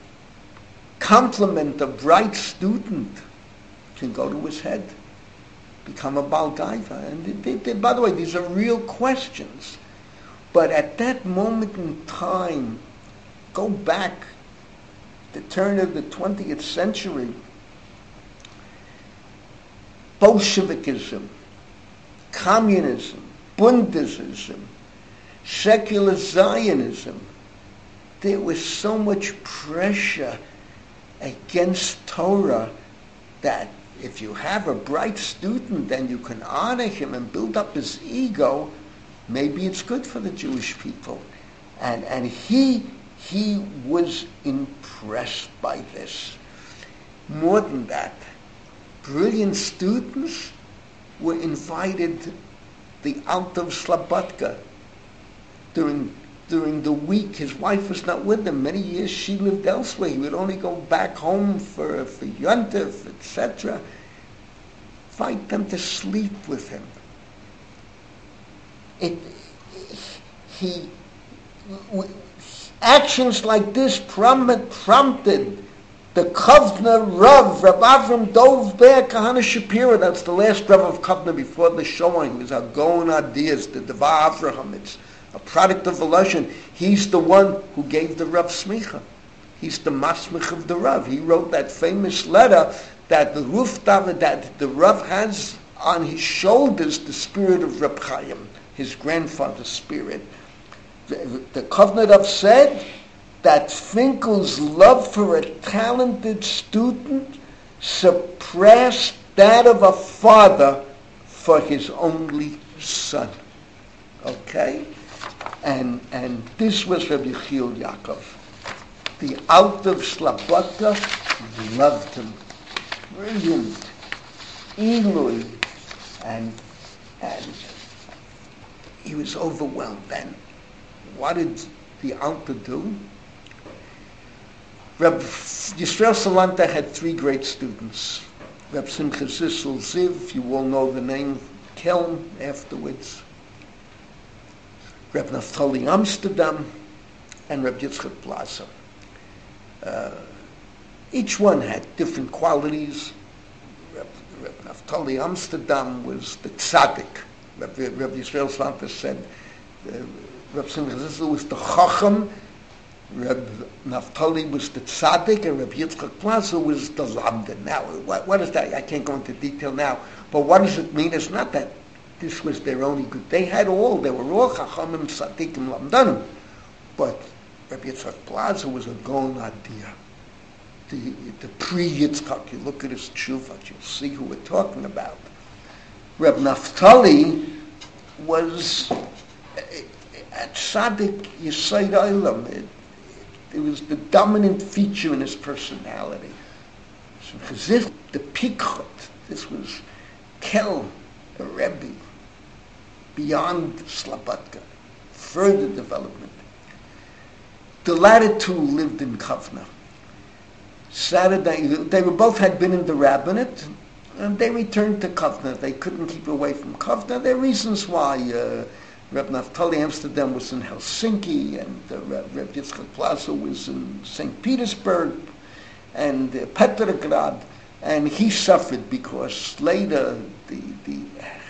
compliment a bright student? Can go to his head, become a Baal Gaiva. And they, they, by the way, these are real questions. But at that moment in time, go back, the turn of the twentieth century, Bolshevikism, communism, Bundism, secular Zionism. There was so much pressure against Torah that if you have a bright student and you can honor him and build up his ego, maybe it's good for the Jewish people. And and he he was impressed by this. More than that, brilliant students were invited to the Alta of Slobodka during during the week. His wife was not with him. Many years she lived elsewhere. He would only go back home for for Yontif, et cetera. Invite them to sleep with him. It he actions like this prompted, prompted the Kovna Rav, Rav Avram Dov Ber Kahana Shapira. That's the last Rav of Kovna before the Shoah. He was our Gaon Adias, the Devar Avraham. It's a product of Voloshin. He's the one who gave the Rav Smicha. He's the Masmich of the Rav. He wrote that famous letter that the Ruf David, that the Rav has on his shoulders the spirit of Reb Chaim, his grandfather's spirit. The, the Kovna Rav said that Finkel's love for a talented student surpassed that of a father for his only son. Okay? And and this was Rabbi Yechiel Yaakov. The Alta of Slobodka loved him. Brilliant. Eloi. And, and he was overwhelmed then. What did the Alta do? Reb Yisrael Salanta had three great students. Reb Simcha Zissel Ziv, you all know the name, Kelm afterwards. Reb Naftali Amsterdam, and Reb Yitzchak Plaza. Uh, each one had different qualities. Reb, Reb Naftali Amsterdam was the tzaddik. Reb, Reb Yisrael Salanta said, uh, Reb Simcha Zissel was the chacham, Reb Naftali was the tzaddik, and Reb Yitzchak Plaza was the lamdan. Now, what, what is that? I can't go into detail now, but what does it mean? It's not that this was their only good. They had all. They were all chachamim, tzaddikim, lamdanim. But Reb Yitzchak Plaza was a Gaon idea. The, the pre-Yitzchak, you look at his tshuvah, you'll see who we're talking about. Reb Naftali was at tzaddik Yesod Olam. It, it was the dominant feature in his personality. So, the pikchot, this was Kel, the Rebbe, beyond Slobodka, further development. The latter two lived in Kovna. Saturday, they were both had been in the rabbinate, and they returned to Kovna. They couldn't keep away from Kovna. There are reasons why. Uh, Reb Naftali Amsterdam was in Helsinki, and uh, Reb, Reb Yitzchak Plaza was in Saint Petersburg, and uh, Petrograd, and he suffered because later the, the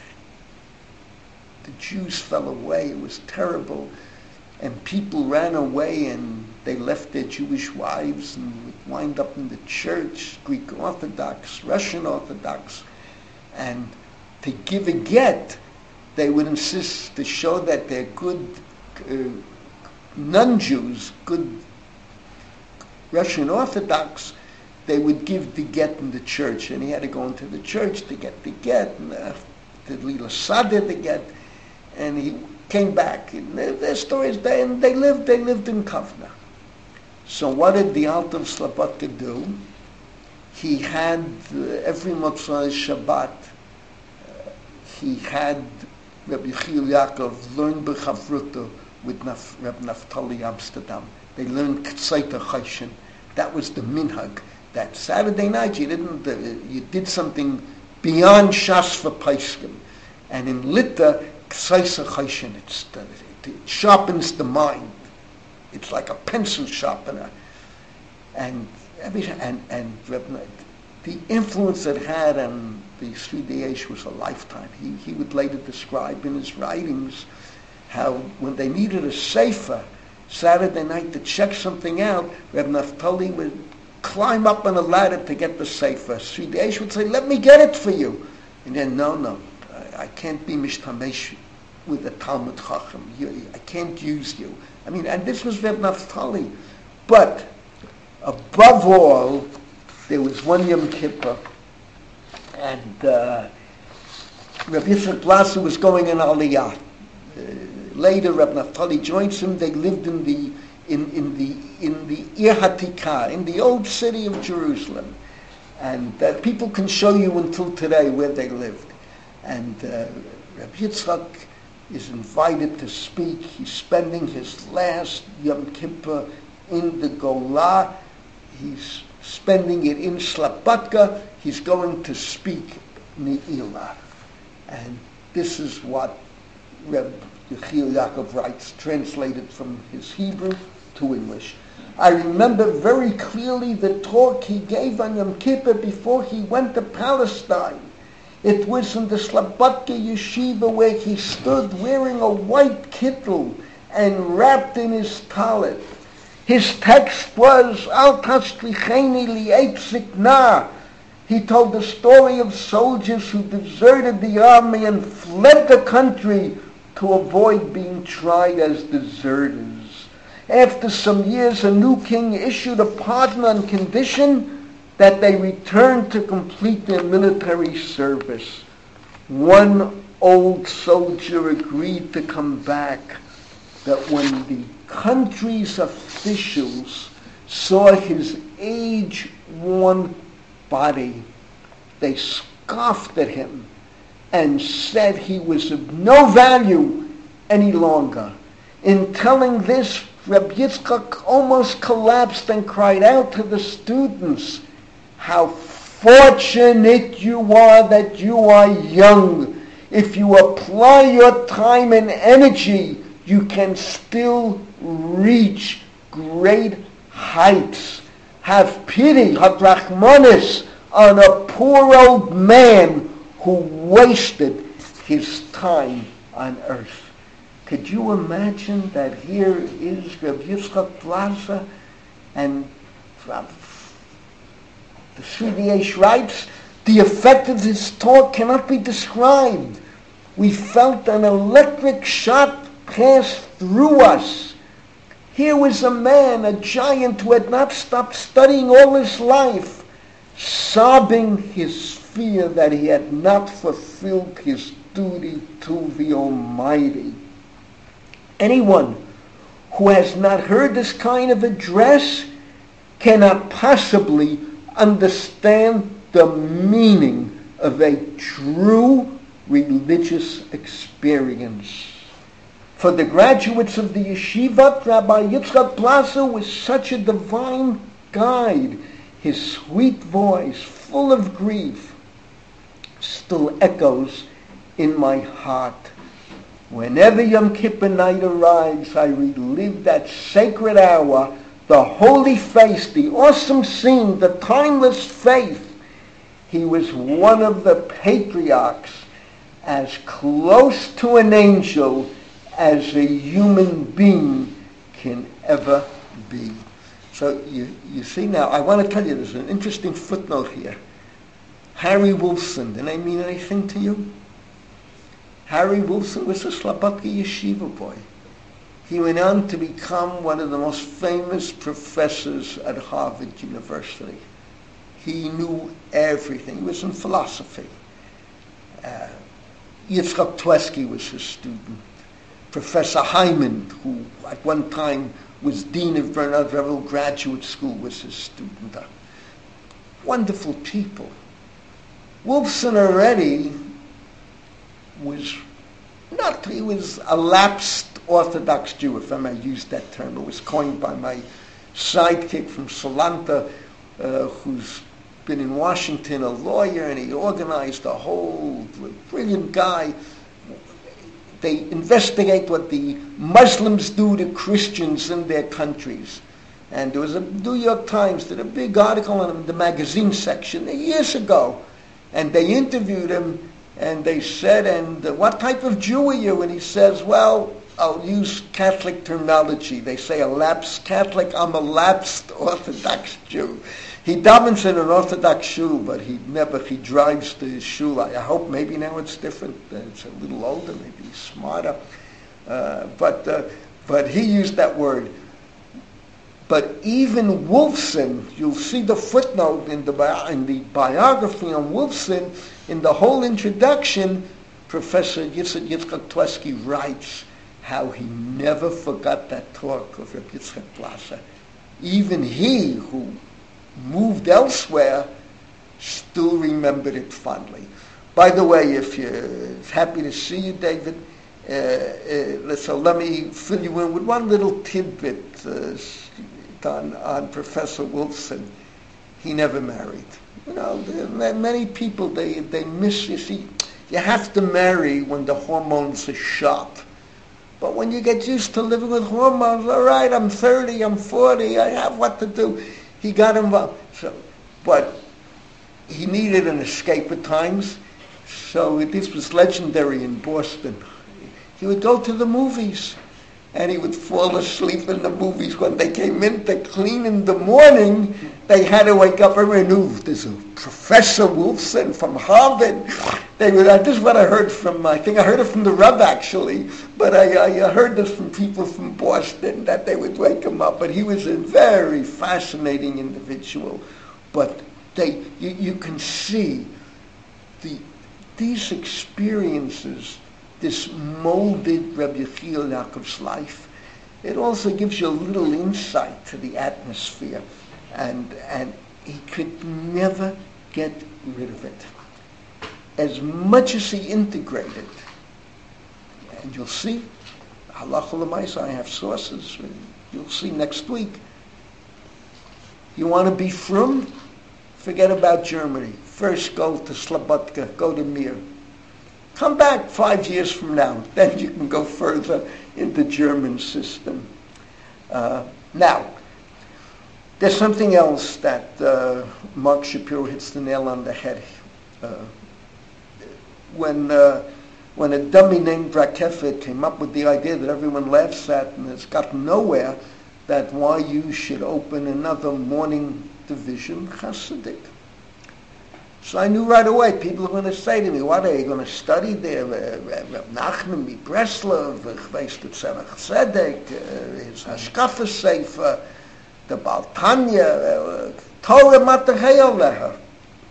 the Jews fell away. It was terrible, and people ran away, and they left their Jewish wives and would wind up in the church, Greek Orthodox, Russian Orthodox, and to give a get, they would insist to show that they're good uh, non-Jews, good Russian Orthodox. They would give the get in the church, and he had to go into the church to get the get, and uh, to Lila Sadeh the get, and he came back. And their, their stories, they, and they lived, they lived in Kovna. So what did the Alta of Slobodka do? He had uh, every Motzei Shabbat. Uh, he had Rabbi Yechiel Yaakov learn B'chavruta with Naf, Reb Naftali Amsterdam. They learned K'tsaita Chayshin. That was the minhag. That Saturday night you didn't, uh, you did something beyond Shas for Paiskim. And in Litta, K'tsaita Chayshin, it's the, it, it sharpens the mind. It's like a pencil sharpener. And every and and Reb, the influence it had on the Sridei Eish was a lifetime. He he would later describe in his writings how when they needed a sefer Saturday night to check something out, Reb Naftali would climb up on a ladder to get the sefer. Sridei Eish would say, "Let me get it for you," and then no, no, I can't be mishtamesh with a Talmud Chacham. You, I can't use you. I mean, and this was Reb Naftali. But above all, there was one Yom Kippur, and uh, Reb Yitzchak Blaser was going in Aliyah. Uh, later, Reb Naftali joins him. They lived in the in, in the in the Ir Hatikah, in the old city of Jerusalem, and uh, people can show you until today where they lived. And uh, Reb Yitzchak is invited to speak. He's spending his last Yom Kippur in the Golah. He's spending it in Slabodka. He's going to speak Ne'ilah. And this is what Reb Yechiel Yaakov writes, translated from his Hebrew to English. I remember very clearly the talk he gave on Yom Kippur before he went to Palestine. It was in the Slabodka yeshiva where he stood wearing a white kittel and wrapped in his talit. His text was, Al taslicheni li'et zikna. He told the story of soldiers who deserted the army and fled the country to avoid being tried as deserters. After some years, a new king issued a pardon on condition that they returned to complete their military service. One old soldier agreed to come back, that when the country's officials saw his age-worn body, they scoffed at him and said he was of no value any longer. In telling this, Reb Yitzchak almost collapsed and cried out to the students, "How fortunate you are that you are young. If you apply your time and energy, you can still reach great heights. Have pity, have rachmanis on a poor old man who wasted his time on earth." Could you imagine that here is Reb Yitzchak Blaser, and the Sridei Eish writes, the effect of this talk cannot be described. We felt an electric shot pass through us. Here was a man, a giant who had not stopped studying all his life, sobbing his fear that he had not fulfilled his duty to the Almighty. Anyone who has not heard this kind of address cannot possibly understand the meaning of a true religious experience. For the graduates of the yeshiva, Rabbi Yitzchak Blaser was such a divine guide. His sweet voice, full of grief, still echoes in my heart. Whenever Yom Kippur night arrives, I relive that sacred hour, the holy face, the awesome scene, the timeless faith. He was one of the patriarchs, as close to an angel as a human being can ever be. So you, you see now, I want to tell you, there's an interesting footnote here. Harry Wolfson, did I mean anything to you? Harry Wolfson was a Slabodka yeshiva boy. He went on to become one of the most famous professors at Harvard University. He knew everything. He was in philosophy. Uh, Yitzchak Tversky was his student. Professor Hyman, who at one time was dean of Bernard Revel Graduate School, was his student. Uh, wonderful people. Wolfson already was not, he was a lapsed Orthodox Jew, if I may use that term. It was coined by my sidekick from Solanta, uh, who's been in Washington, a lawyer, and he organized a whole brilliant guy. They investigate what the Muslims do to Christians in their countries. And there was a New York Times did a big article on him in the magazine section years ago. And they interviewed him, and they said, and uh, what type of Jew are you? And he says, well, I'll use Catholic terminology. They say a lapsed Catholic. I'm a lapsed Orthodox Jew. He davens in an Orthodox shul, but he never, he drives to his shul. I hope maybe now it's different. It's a little older, maybe he's smarter. Uh, but uh, but he used that word. But even Wolfson, you'll see the footnote in the bi- in the biography on Wolfson, in the whole introduction, Professor Yitzhak Yitzchak Tversky writes how he never forgot that talk of Reb Yitzchak Blasser. Even he, who moved elsewhere, still remembered it fondly. By the way, if you're happy to see you, David, uh, uh, so let me fill you in with one little tidbit uh, on, on Professor Wolfson. He never married. You know, many people, they, they miss, you see, you have to marry when the hormones are sharp. But when you get used to living with hormones, all right, I'm thirty, I'm forty, I have what to do. He got involved. So, but he needed an escape at times. So this was legendary in Boston. He would go to the movies, and he would fall asleep in the movies. When they came in to clean in the morning, they had to wake up and knew there's a Professor Wolfson from Harvard. They would, uh, this is what I heard from, I think I heard it from the Rebbe actually, but I, I heard this from people from Boston, that they would wake him up. But he was a very fascinating individual. But they, you, you can see the these experiences, this molded Rabbi Yechiel Yaakov's life. It also gives you a little insight to the atmosphere, and and he could never get rid of it. As much as he integrated, and you'll see, halacha l'maisa, I have sources, you'll see next week. You want to be frum? Forget about Germany. First go to Slobodka, go to Mir. Come back five years from now, then you can go further in the German system. Uh, now, there's something else that uh, Mark Shapiro hits the nail on the head. Uh, when uh, when a dummy named Rakefet came up with the idea that everyone laughs at and has gotten nowhere, that Y U should open another morning division, Hasidic. So I knew right away people are going to say to me, what are you going to study there? Reb Nachman Breslov, Chveist Tzemach Tzedek, his Hashkafa Sefer, the Baal Tanya, Torah Matachei Aleha.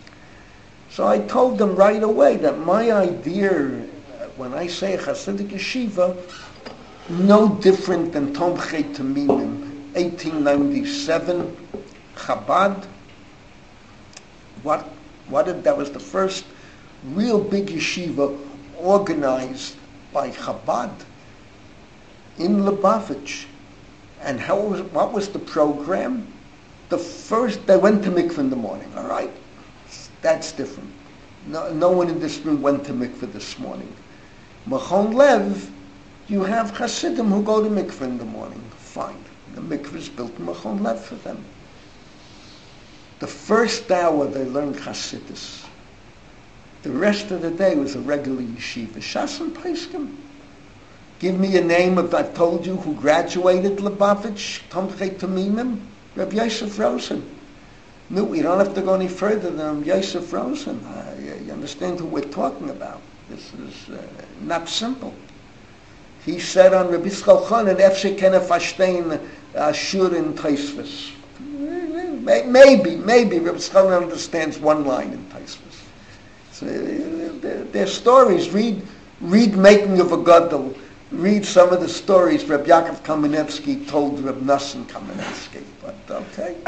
So I told them right away that my idea, when I say Hasidic Yeshiva, no different than Tomchei Tamimim, eighteen ninety-seven, Chabad. What, what did, that was the first real big yeshiva organized by Chabad in Lubavitch. And how was, what was the program? The first, they went to mikveh in the morning, all right? That's different. No, no one in this room went to mikveh this morning. Machon Lev, you have Hasidim who go to mikveh in the morning. Fine. The mikveh is built in Machon Lev for them. The first hour they learned Hasidus. The rest of the day was a regular yeshiva. Shas and Paiskim. Give me a name of, I've told you, who graduated Lubavitch, Tomchei Tamimim, Reb Yosef Rosen. No, we don't have to go any further than Yosef Rosen. Uh, you understand who we're talking about. This is uh, not simple. He said on Rabbi Yitzchak Khan, and Efshe Kena Fashtein Ashur in Taisvis. Maybe, maybe Rabbi Yitzchak Khan understands one line in Taisvis. So, uh, their stories, read, read Making of a Gadol. Read some of the stories Reb Yaakov Kamenetsky told Reb Nassim Kamenetsky. But okay.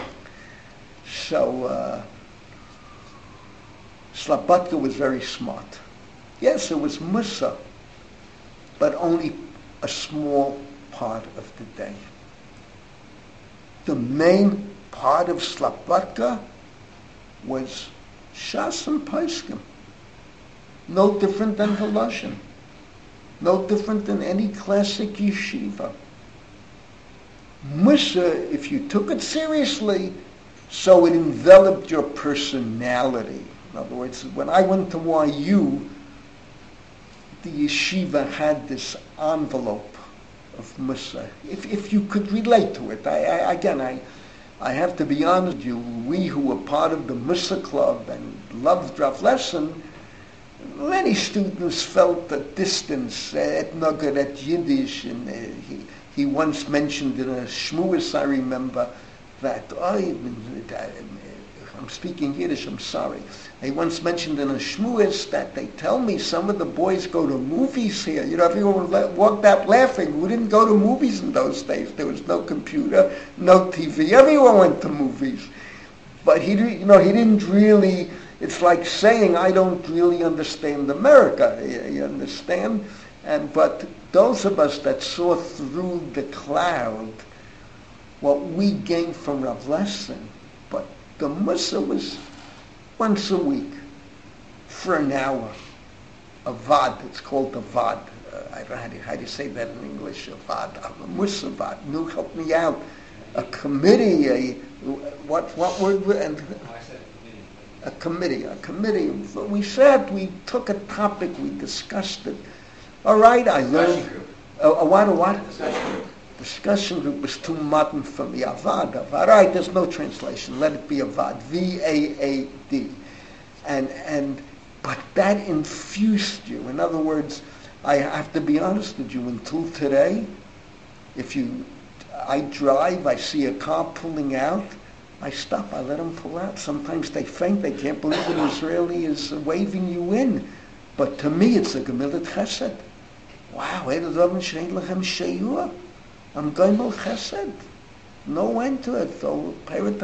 So, uh, Slobodka was very smart. Yes, it was Musa, but only a small part of the day. The main part of Slobodka was Shas and Paiskim. No different than Haloshin. No different than any classic yeshiva. Musa, if you took it seriously, so it enveloped your personality. In other words, when I went to Y U, the yeshiva had this envelope of Musa. If if you could relate to it, I, I again I I have to be honest with you. We who were part of the Musa club and loved Rav Lesson, many students felt a distance at Nugget, at Yiddish, and uh, he he once mentioned in a shmuas, I remember, that oh, I'm speaking Yiddish. I'm sorry. They once mentioned in a shmuas that they tell me some of the boys go to movies here. You know, everyone walked out laughing. We didn't go to movies in those days. There was no computer, no T V. Everyone went to movies. But he, you know, he didn't really. It's like saying I don't really understand America. You, you understand? And but those of us that saw through the cloud, what we gained from Rav Lesson, but the Musa was once a week for an hour. A vad, it's called a vad. Uh, I don't know how to, how do you say that in English, a vad, a Musa vad. No, help me out. A committee, a, what what word, and a committee, a committee. We sat, we took a topic, we discussed it. All right, I learned. A, a what, a what? Discussion group. Discussion group was too modern for me. Avad, avad. All right, there's no translation. Let it be avad. V A A D. And and but that infused you. In other words, I have to be honest with you. Until today, if you, I drive, I see a car pulling out, I stop. I let them pull out. Sometimes they faint. They can't believe an Israeli is waving you in. But to me, it's a gemilat chesed. Wow, I'm going to chesed. No end to it. Though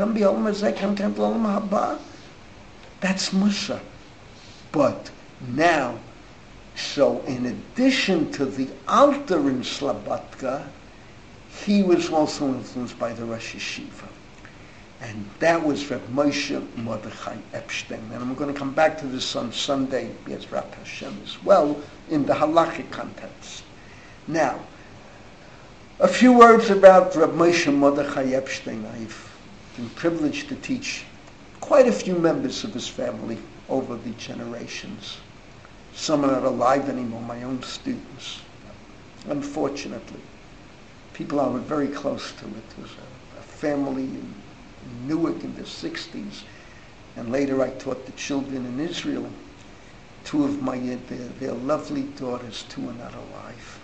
that's Musa. But now, so in addition to the altar in Slobodka, he was also influenced by the Rosh Yeshiva. And that was Reb Moshe Mordechai Epstein. And I'm going to come back to this on Sunday, Bezrat Hashem, as well, in the halachic context. Now, a few words about Reb Moshe Mordechai Epstein. I've been privileged to teach quite a few members of his family over the generations. Some are not alive anymore, my own students. Unfortunately, people I was very close to. It was a, a family in Newark in the sixties, and later I taught the children in Israel. Two of my, their, their lovely daughters, two are not alive.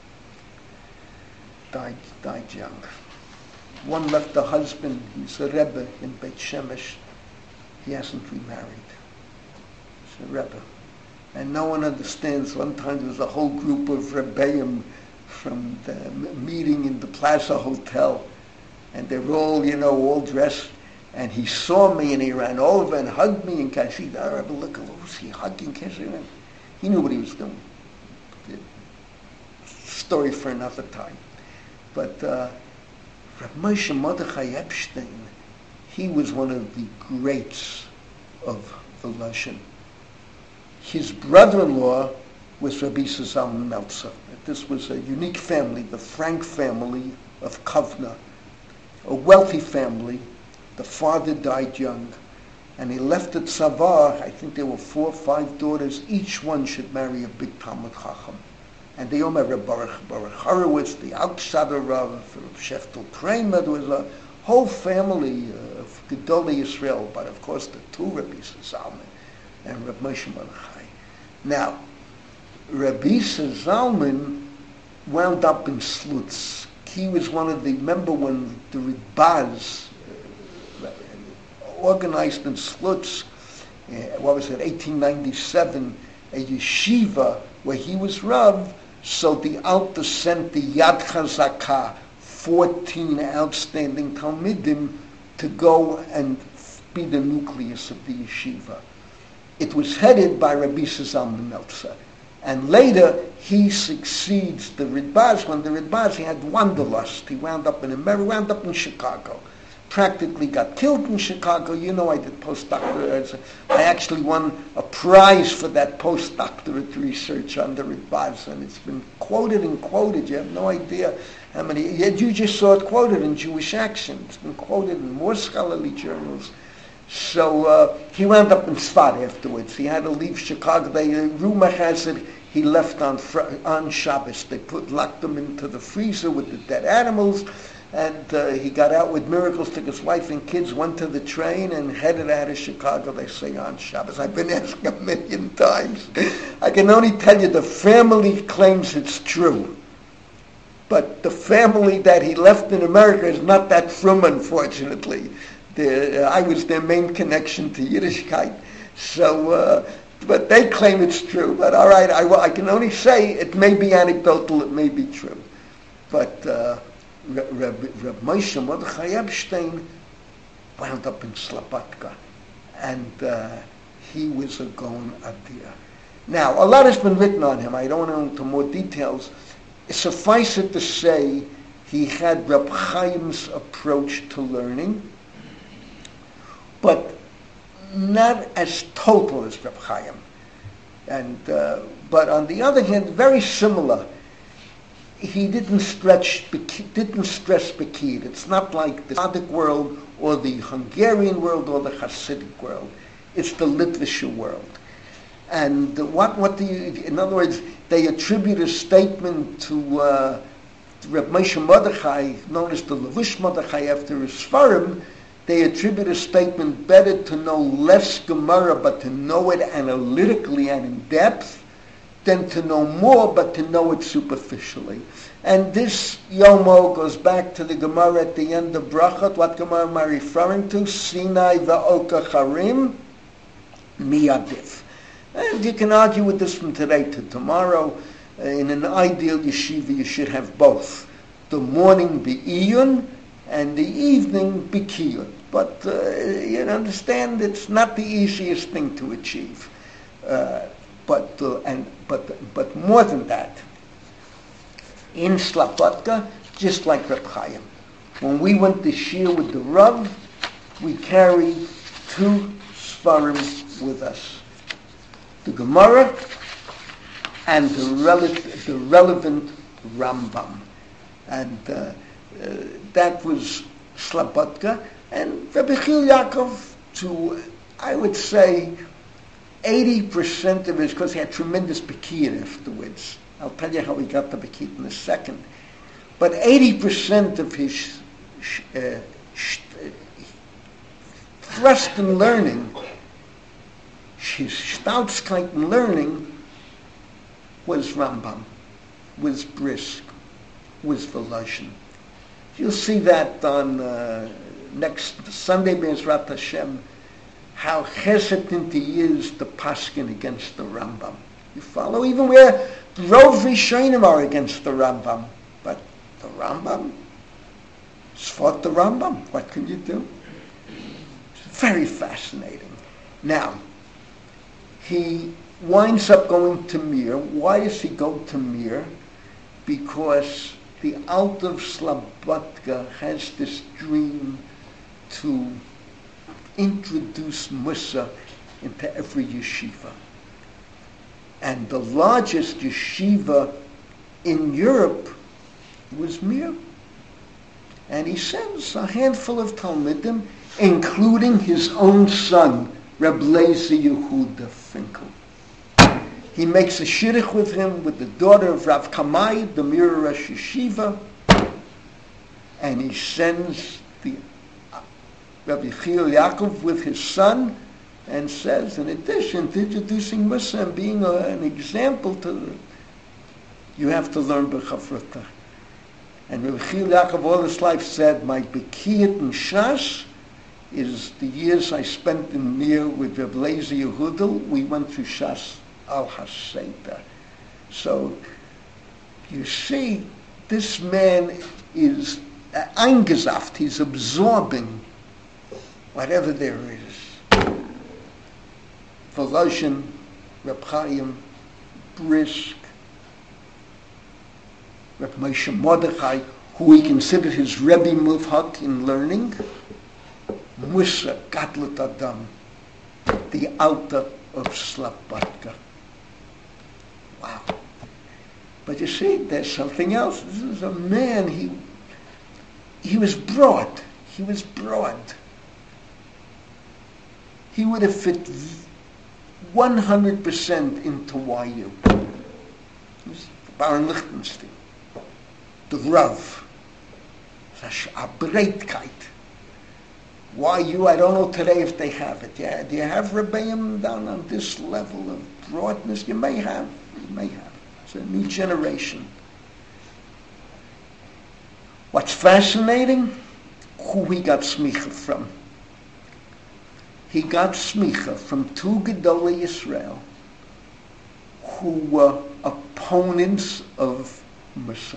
Died, died young. One left a husband, he's a Rebbe in Beit Shemesh. He hasn't remarried. He's a Rebbe. And no one understands. One time there was a whole group of Rebbeim from the meeting in the Plaza Hotel. And they were all, you know, all dressed. And he saw me and he ran over and hugged me and Kashid. Oh, Rebbe, look, who's he hugging? Kashid? He knew what he was doing. Story for another time. But uh, Rav Moshe Mordechai Epstein, he was one of the greats of the Lashon. His brother-in-law was Rabbi Zalman Meltzer. This was a unique family, the Frank family of Kovna, a wealthy family. The father died young, and he left at Savar. I think there were four or five daughters. Each one should marry a big Talmud Chacham. And they all married Baruch, Baruch Horowitz, the Altshader Rav, Sheftel Kramer. There was a whole family of Gedolei Yisrael, but of course the two Rabbi Zalman and Rav Moshe Mordechai. Now, Rabbi Zalman wound up in Slutz. He was one of the, remember when the Ritbaz uh, organized in Slutz, uh, what was it, eighteen ninety-seven, a yeshiva where he was Rav, so the Alter sent the Yad Chazakah, fourteen outstanding Talmidim, to go and be the nucleus of the yeshiva. It was headed by Rabbi Zalman Meltzer. And later, he succeeds the Ritbaz. When the Ritbaz, he had wanderlust. He wound up in America, wound up in Chicago. Practically got killed in Chicago. You know, I did postdoctorate. I actually won a prize for that postdoctorate research on the Ritbaz, and it's been quoted and quoted. You have no idea how many. You just saw it quoted in Jewish Action. It's been quoted in more scholarly journals. So uh, he wound up in Tzfat afterwards. He had to leave Chicago. The rumor has it he left on fr- on Shabbos. They put locked him into the freezer with the dead animals, and uh, he got out with miracles, took his wife and kids, went to the train, and headed out of Chicago, they say, on Shabbos. I've been asked a million times. I can only tell you the family claims it's true. But the family that he left in America is not that frum, unfortunately. The, uh, I was their main connection to Yiddishkeit. So, uh, but they claim it's true. But all right, I, I can only say it may be anecdotal, it may be true. But uh, Reb, Reb Moshe Mordechai Epstein wound up in Slobodka, and uh, he was a Gaon Adir. Now, a lot has been written on him. I don't want to go into more details. Suffice it to say, he had Reb Chaim's approach to learning, but not as total as Reb Chaim. And uh, but on the other hand, very similar. He didn't stretch, didn't stress Bekid. It's not like the Tzaddik world or the Hungarian world or the Hasidic world. It's the Litvische world. And what, what do you, in other words, they attribute a statement to uh, Reb Moshe Mordechai, known as the Levush Mordechai after his Sfarim. They attribute a statement, better to know less Gemara, but to know it analytically and in depth, than to know more, but to know it superficially. And this Yomo goes back to the Gemara at the end of Brachot. What Gemara am I referring to? Sinai va'oka charim miyadif. And you can argue with this from today to tomorrow. Uh, in an ideal yeshiva, you should have both. The morning be iyun, and the evening be kiyun. But uh, you understand, it's not the easiest thing to achieve. Uh, but uh, and but but more than that, in Slobodka, just like Reb Chaim, when we went to shir with the Rav, we carried two Sfarim with us. The Gemara and the, rel- the relevant Rambam. And uh, uh, that was Slobodka. And Rabbi Chil Yaakov, to, I would say, eighty percent of it, because he had tremendous Bekir afterwards. I'll tell you how he got the Bekir in a second. But eighty percent of his uh, thrust in learning, his Stautzkeit in learning, was Rambam, was Brisk, was Volozhin. You'll see that on uh, next Sunday, Be'ezrat Hashem, how hesitant he is to paskin against the Rambam. You follow? Even where Rov Rishonim are against the Rambam. But the Rambam, it's fought the Rambam. What can you do? It's very fascinating. Now, he winds up going to Mir. Why does he go to Mir? Because the Alt of Slobodka has this dream to introduce Musa into every yeshiva. And the largest yeshiva in Europe was Mir. And he sends a handful of Talmidim, including his own son, Reb Lezer Yehuda Finkel. He makes a shidduch with him, with the daughter of Rav Kamai, the Mir Rosh Yeshiva, and he sends the Rabbi Chil Yaakov with his son, and says, in addition to introducing Musa and being a, an example to the, you have to learn B'chafrata. And Rabbi Chil Yaakov all his life said, my Bekiyat in Shas is the years I spent in Mir with Reb Lezer Yehuda. We went through Shas al Haseda. So you see, this man is uh, eingesaft. He's absorbing whatever there is. Volozhin, Reb Chaim, Brisk, Reb Moshe Mordechai, who he considered his Rebbe Muvhak in learning, Musa Gadlut Adam, the Alta of Slobodka. Wow. But you see, there's something else. This is a man, he he was broad. He was broad. He would have fit one hundred percent into Y U. Baron Lichtenstein, the Rav, a breitkeit. Why you? I don't know today if they have it. Yeah, do you have Rebbeim down on this level of broadness? You may have. You may have. It's a new generation. What's fascinating? Who he got smicha from. He got smicha from two Gedolei Yisrael who were opponents of Musa.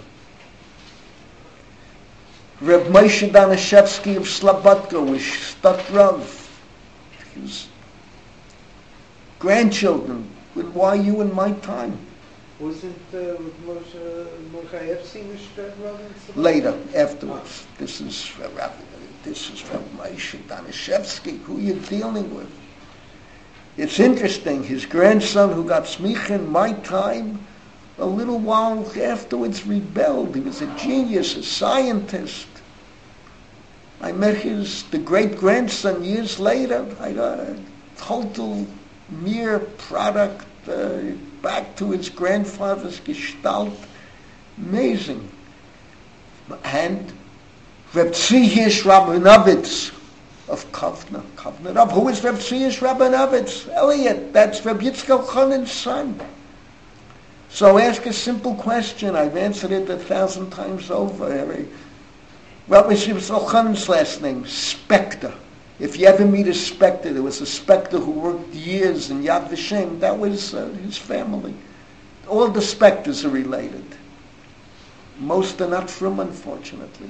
Reb Moshe Danishevsky of Slobodka was stuck Rav. His grandchildren with Y U in my time. Wasn't uh, Moshe Mordechai Mishpat Rav in Slobodka? Later, afterwards. This is Reb, this is Reb Moshe Danishevsky, who you're dealing with. It's interesting, his grandson who got smicha in my time, a little while afterwards rebelled. He was a genius, a scientist. I met his, the great-grandson years later. I got a total mere product uh, back to his grandfather's gestalt. Amazing. And Reb Tzvi Hirsch Rabinovitz of Kovna. Kovna Rav. Who is Reb Tzvi Hirsch Rabinovitz? Elliot. That's Reb Yitzchak Chanan's son. So ask a simple question. I've answered it a thousand times over. What was Yitzchak Chanan's last name? Spector. If you ever meet a Spector, there was a Spector who worked years in Yad Vashem. That was uh, his family. All the Spectors are related. Most are not from, unfortunately.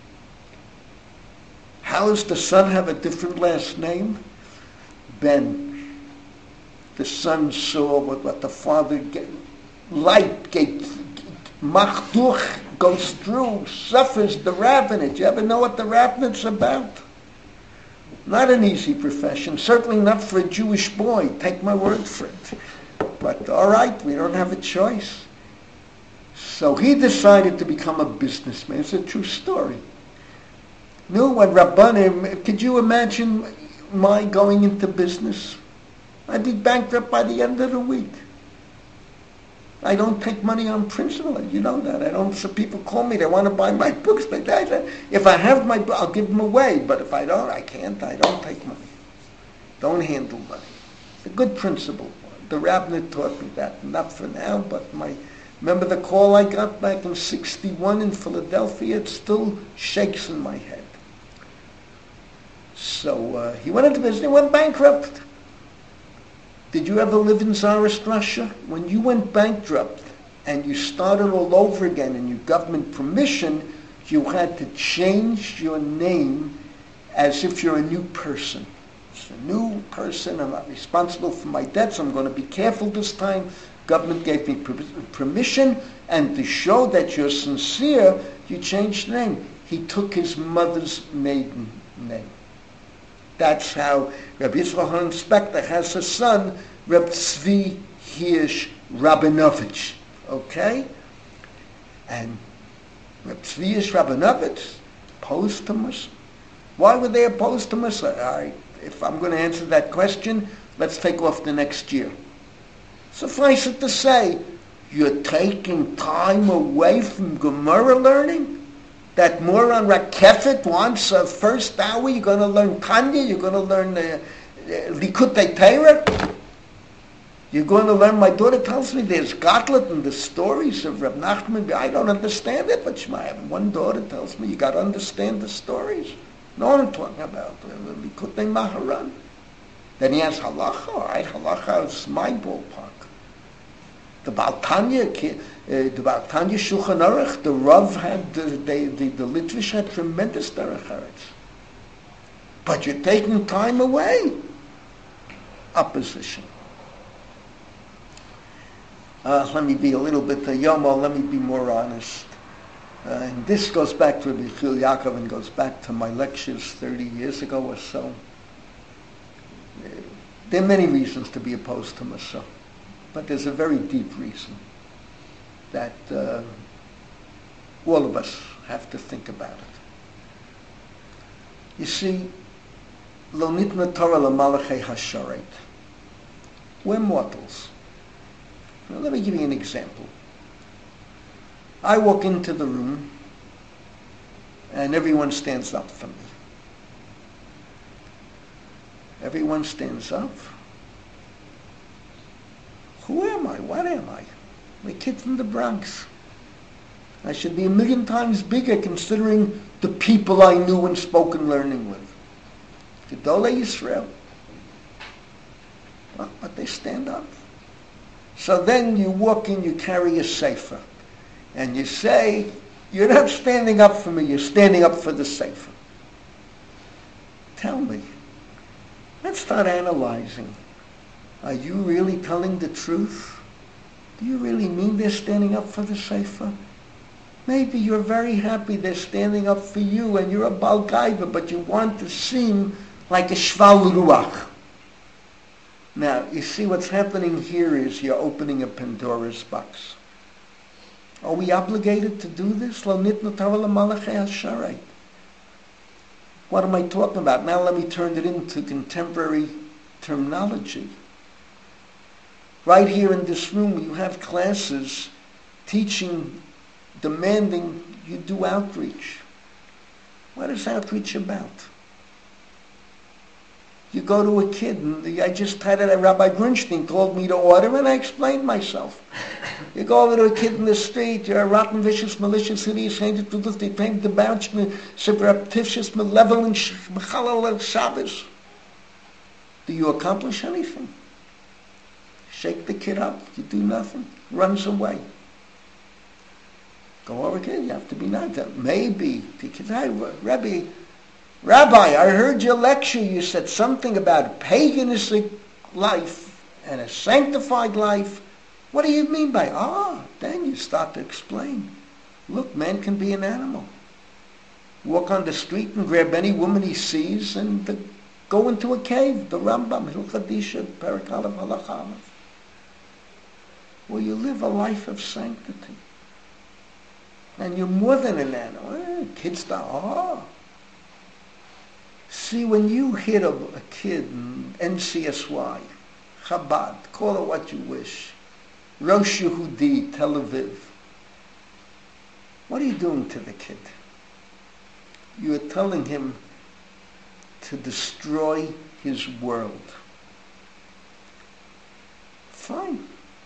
How does the son have a different last name? Ben. The son saw what, what the father get. Light gate, Machduch goes through, suffers the rabbinate. You ever know what the rabbinate's about? Not an easy profession, certainly not for a Jewish boy, take my word for it. But all right, we don't have a choice. So he decided to become a businessman. It's a true story. Knew what Rabbanim, could you imagine my going into business? I'd be bankrupt by the end of the week. I don't take money on principle. You know that. I don't. So people call me. They want to buy my books. But if I have my book, I'll give them away. But if I don't, I can't. I don't take money. Don't handle money. It's a good principle. The rabbinate taught me that. Not for now, but my. Remember the call I got back in sixty-one in Philadelphia? It still shakes in my head. So uh, he went into business. He went bankrupt. Did you ever live in Tsarist Russia? When you went bankrupt and you started all over again and you got government permission, you had to change your name as if you're a new person. It's a new person. I'm not responsible for my debts. I'm going to be careful this time. Government gave me permission, and to show that you're sincere, you changed the name. He took his mother's maiden name. That's how Reb Yitzchak Hanan Spector has a son, Reb Tzvi Hirsch Rabinovitch. Okay? And Reb Tzvi Hirsch Rabinovitch opposed to Musa. Why were they opposed to Musa? All right, if I'm going to answer that question, let's take off the next year. Suffice it to say, you're taking time away from Gemara learning? That Moran Rakefet wants a first hour, you're going to learn Tanya, you're going to learn uh, uh, Likutei Torah. You're going to learn, my daughter tells me there's Gotlet in the stories of Reb Nachman. I don't understand it, but my one daughter tells me you got to understand the stories. No one I'm talking about, uh, Likutei Maharan. Then he has Halacha, all right, Halacha is my ballpark. The Baal Tanya, uh, the Baal Tanya Shulchan Aruch, the Rav had, the, the, the, the Litvish had tremendous Derech Eretz. But you're taking time away. Opposition. Uh, let me be a little bit uh, yomo, let me be more honest. Uh, and this goes back to Rabbi Chil Yaakov and goes back to my lectures thirty years ago or so. Uh, there are many reasons to be opposed to Musa. But there's a very deep reason that uh, all of us have to think about it. You see, lo nitna Torah lamalachei hasharet. We're mortals. Now, let me give you an example. I walk into the room and everyone stands up for me. Everyone stands up. Who am I? What am I? I'm a kid from the Bronx. I should be a million times bigger considering the people I knew and spoke and learning with. Gedolei Yisrael. Well, but they stand up. So then you walk in, you carry a sefer, and you say, you're not standing up for me, you're standing up for the sefer. Tell me. Let's start analyzing. Are you really telling the truth? Do you really mean they're standing up for the sefer? Maybe you're very happy they're standing up for you and you're a Baal Gaiva, but you want to seem like a Shval Ruach. Now, you see what's happening here is you're opening a Pandora's box. Are we obligated to do this? Lo nitnu Torah l'malachei hasharei. What am I talking about? Now let me turn it into contemporary terminology. Right here in this room, you have classes teaching, demanding you do outreach. What is outreach about? You go to a kid, and I just had it, Rabbi Grunstein told me to order, and I explained myself. You go over to a kid in the street, you're a rotten, vicious, malicious, hideous, hated, to they paint the bouch, subreptitious, malevolent, mechalal Shabbos. Do you accomplish anything? Shake the kid up, you do nothing, runs away. Go over again, you have to be nice. Maybe, the kid, hey, Rabbi, Rabbi, I heard your lecture, you said something about a paganistic life and a sanctified life. What do you mean by, ah, then you start to explain. Look, man can be an animal. Walk on the street and grab any woman he sees and the, go into a cave, the Rambam, Hilchot Isha, Perek Aleph, Halach Aleph. Well, you live a life of sanctity. And you're more than an animal. Eh, kids die, ah. See, when you hit a, a kid in N C S Y, Chabad, call it what you wish, Rosh Yehudi, Tel Aviv, what are you doing to the kid? You are telling him to destroy his world. Fine.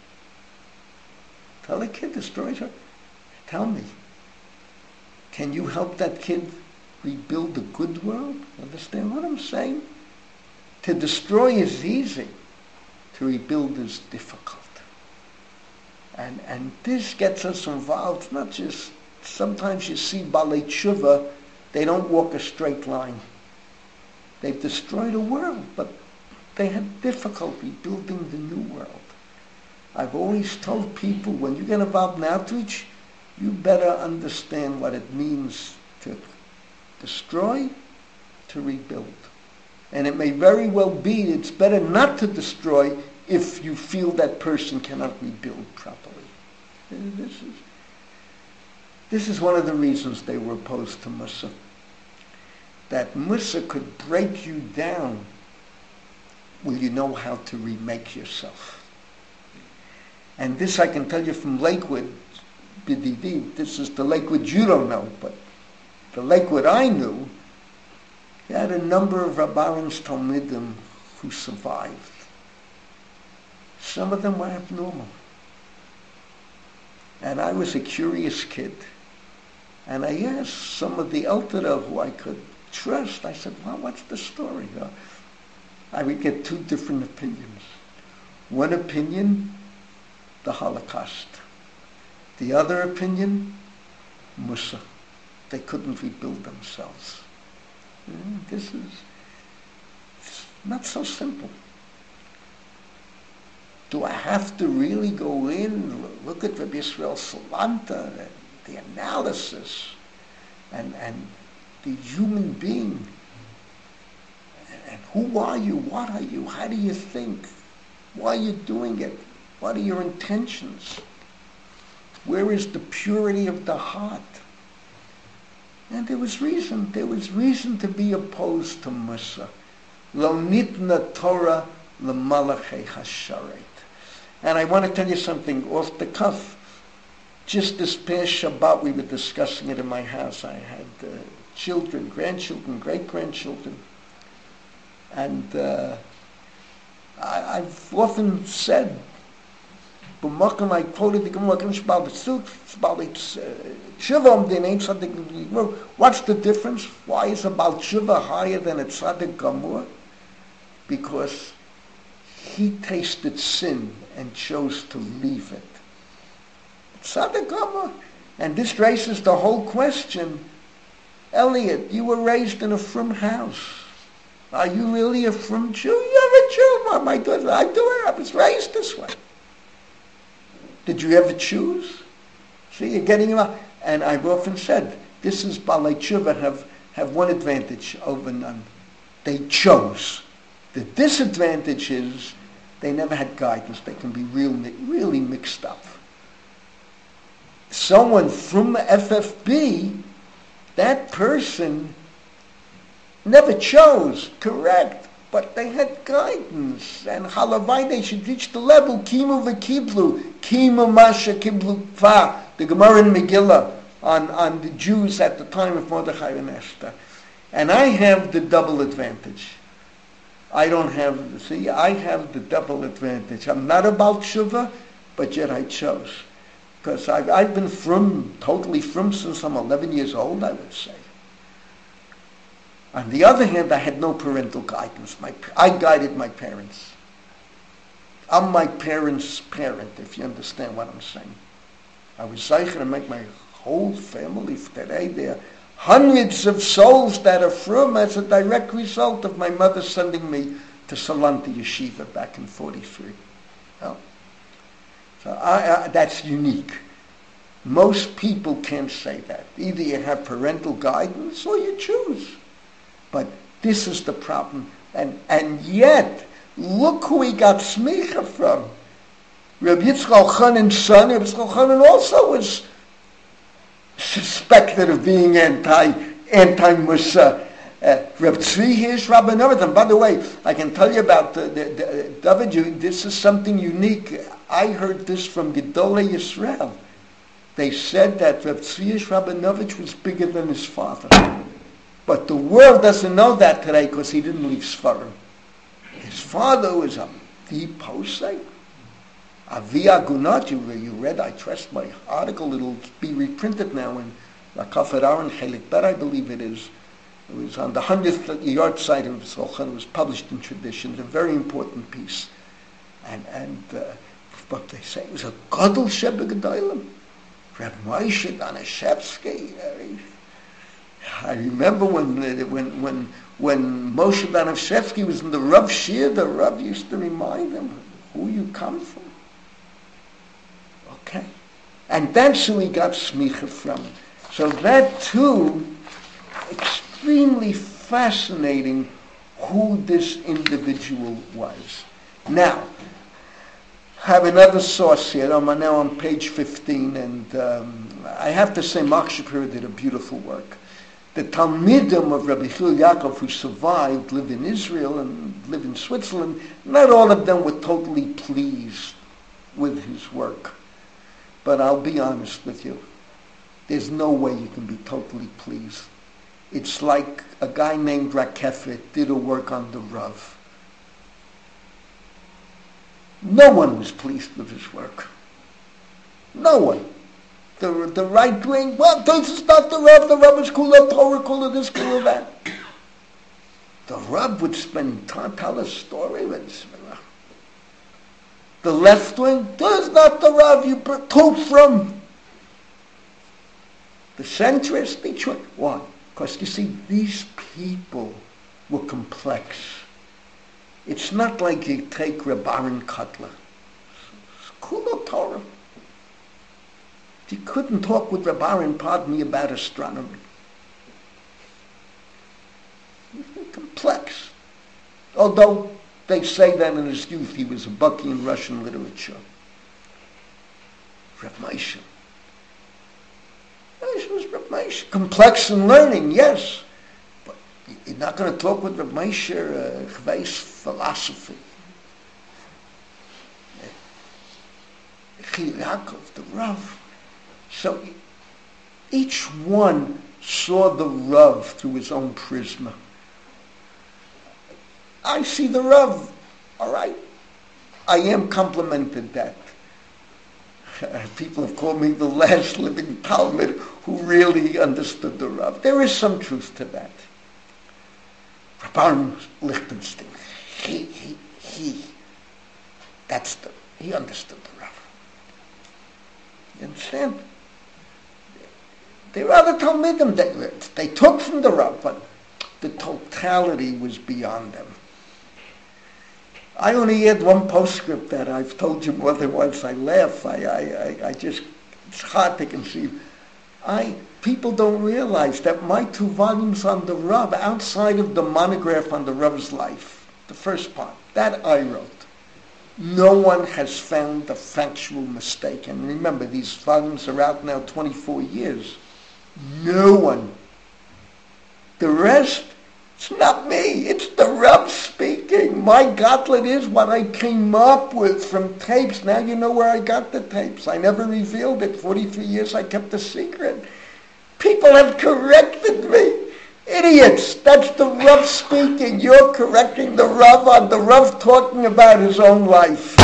Tell the kid, destroy her. Tell me, can you help that kid rebuild a good world? Understand what I'm saying? To destroy is easy. To rebuild is difficult. And and this gets us involved, not just, sometimes you see Balei Tshuva, they don't walk a straight line. They've destroyed a world, but they had difficulty building the new world. I've always told people, when you get involved in outreach, you better understand what it means to destroy, to rebuild. And it may very well be it's better not to destroy if you feel that person cannot rebuild properly. And this is, this is one of the reasons they were opposed to Mussar. That Mussar could break you down. Will you know how to remake yourself? And this I can tell you from Lakewood, B D D, this is the Lakewood you don't know, but the Lakewood I knew, he had a number of Rabbaran's Talmidim who survived. Some of them were abnormal. And I was a curious kid. And I asked some of the Eltera who I could trust, I said, well, what's the story? Uh, I would get two different opinions. One opinion, the Holocaust. The other opinion, Mussar. They couldn't rebuild themselves. Mm, this is not so simple. Do I have to really go in, look at Rabbi Yisrael Salanta, the analysis, and, and the human being, and who are you, what are you, how do you think, why are you doing it, what are your intentions, where is the purity of the heart? And there was reason, there was reason to be opposed to Mussar. Lo nitna Torah l'malachei hashareit. And I want to tell you something off the cuff. Just this past Shabbat, we were discussing it in my house. I had uh, children, grandchildren, great-grandchildren. And uh, I, I've often said, b'makom I quoted the Gemara, what's the difference? Why is about Tshuva higher than a Tzaddik Gamur? Because he tasted sin and chose to leave it. Tzaddik Gamur. And this raises the whole question, Elliot, you were raised in a frum house. Are you really a frum Jew? You're a Jew, my daughter. I do it. I was raised this way. Did you ever choose? See, you're getting him out. And I've often said, this is Balei Tshuva have, have one advantage over none. They chose. The disadvantage is they never had guidance. They can be real, really mixed up. Someone from F F B, that person never chose, correct, but they had guidance. And halavai, they should reach the level, kimu v'kiblu, kimu masha kiblu kva, the Gemara in Megillah on, on the Jews at the time of Mordechai and Esther. And I have the double advantage. I don't have, see, I have the double advantage. I'm not about Shuvah, but yet I chose. Because I've, I've been from, totally from since I'm eleven years old, I would say. On the other hand, I had no parental guidance. My, I guided my parents. I'm my parents' parent, if you understand what I'm saying. I was zeicher to make my whole family today. There are hundreds of souls that are from as a direct result of my mother sending me to Salanti Yeshiva back in forty-three. Well, so I, I, that's unique. Most people can't say that. Either you have parental guidance or you choose. But this is the problem. And and yet, look who he got smicha from. Rabbi Yitzchak Elchanan's son, Rabbi Yitzchak Elchanan also was suspected of being anti, anti-Musa. Uh, Reb Tzvi here's Rabbi Novet. And by the way, I can tell you about the, the, the, David, you, this is something unique. I heard this from Gedolei Yisrael. They said that Reb Tzvi Rabinovich was bigger than his father. But the world doesn't know that today because he didn't leave Sfarim. His father was a deep posek. Avi Agunat, you, you read, I trust my article, it'll be reprinted now in Rakaf Aaron Chelik Bet, I believe it is. It was on the hundredth yard site of Zolchan. It was published in tradition. It's a very important piece. And, and uh, but they say it was a Gadol Sheba Gedolim. Reb Moshe Danishevsky. Uh, I remember when when when when Moshe Danishevsky was in the Rav Shir, the Rav used to remind him who you come from. Okay, and that's who he got smicha from. So that too, extremely fascinating who this individual was. Now, I have another source here. I'm now on page fifteen, and um, I have to say Mark Shapiro did a beautiful work. The Talmidim of Rabbi Hillel Yaakov who survived live in Israel and live in Switzerland. Not all of them were totally pleased with his work. But I'll be honest with you. There's no way you can be totally pleased. It's like a guy named Rakefet did a work on the Rav. No one was pleased with his work. No one. The, the right wing, well, this is not the Rav, the Rav is cool of Torah, cool of this, cool of that. The Rav would spend time, tell a story. With, the left wing, this is not the Rav you took from. The centrist, each one. Why? Because you see, these people were complex. It's not like you take Reb Aaron Kotler. It's cool of Torah. You couldn't talk with Reb Aaron, pardon me, about astronomy. Complex. Although they say that in his youth he was a bucky in Russian literature. Reb Moshe. This was Reb Moshe. Complex in learning, yes. But you're not going to talk with Reb Moshe uh, Chveis philosophy. Yaakov, the Rav. So each one saw the Rav through his own prisma. I see the Rav, all right. I am complimented that. People have called me the last living Talmud who really understood the Rav. There is some truth to that. Rabban Lichtenstein, he, he, he, that's the, he understood the Rav. You understand? There are other Talmudim that they took from the Rav, but the totality was beyond them. I only had one postscript that I've told you more than once. I laugh. I, I, I, I just, it's hard to conceive. I, people don't realize that my two volumes on the Rav, outside of the monograph on the Rav's life, the first part, that I wrote, no one has found a factual mistake. And remember, these volumes are out now twenty-four years. No one. The rest, it's not me, it's the Rav speaking. My Gotlet is what I came up with from tapes. Now you know where I got the tapes. I never revealed it. forty-three years I kept a secret. People have corrected me. Idiots, that's the Rav speaking. You're correcting the Rav on the Rav talking about his own life.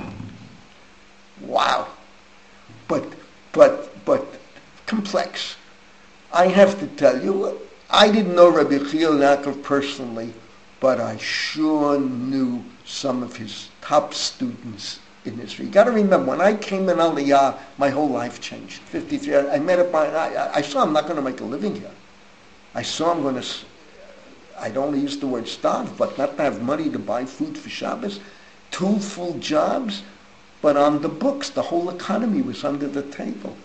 Wow. But, but, but, complex. I have to tell you, I didn't know Rabbi Yechiel Yaakov personally, but I sure knew some of his top students in Israel. You got to remember, when I came in Aliyah, my whole life changed. fifty-three, I met up, I, I saw I'm not going to make a living here. I saw I'm going to, I don't want to use the word starve, but not to have money to buy food for Shabbos. Two full jobs, but on the books, the whole economy was under the table.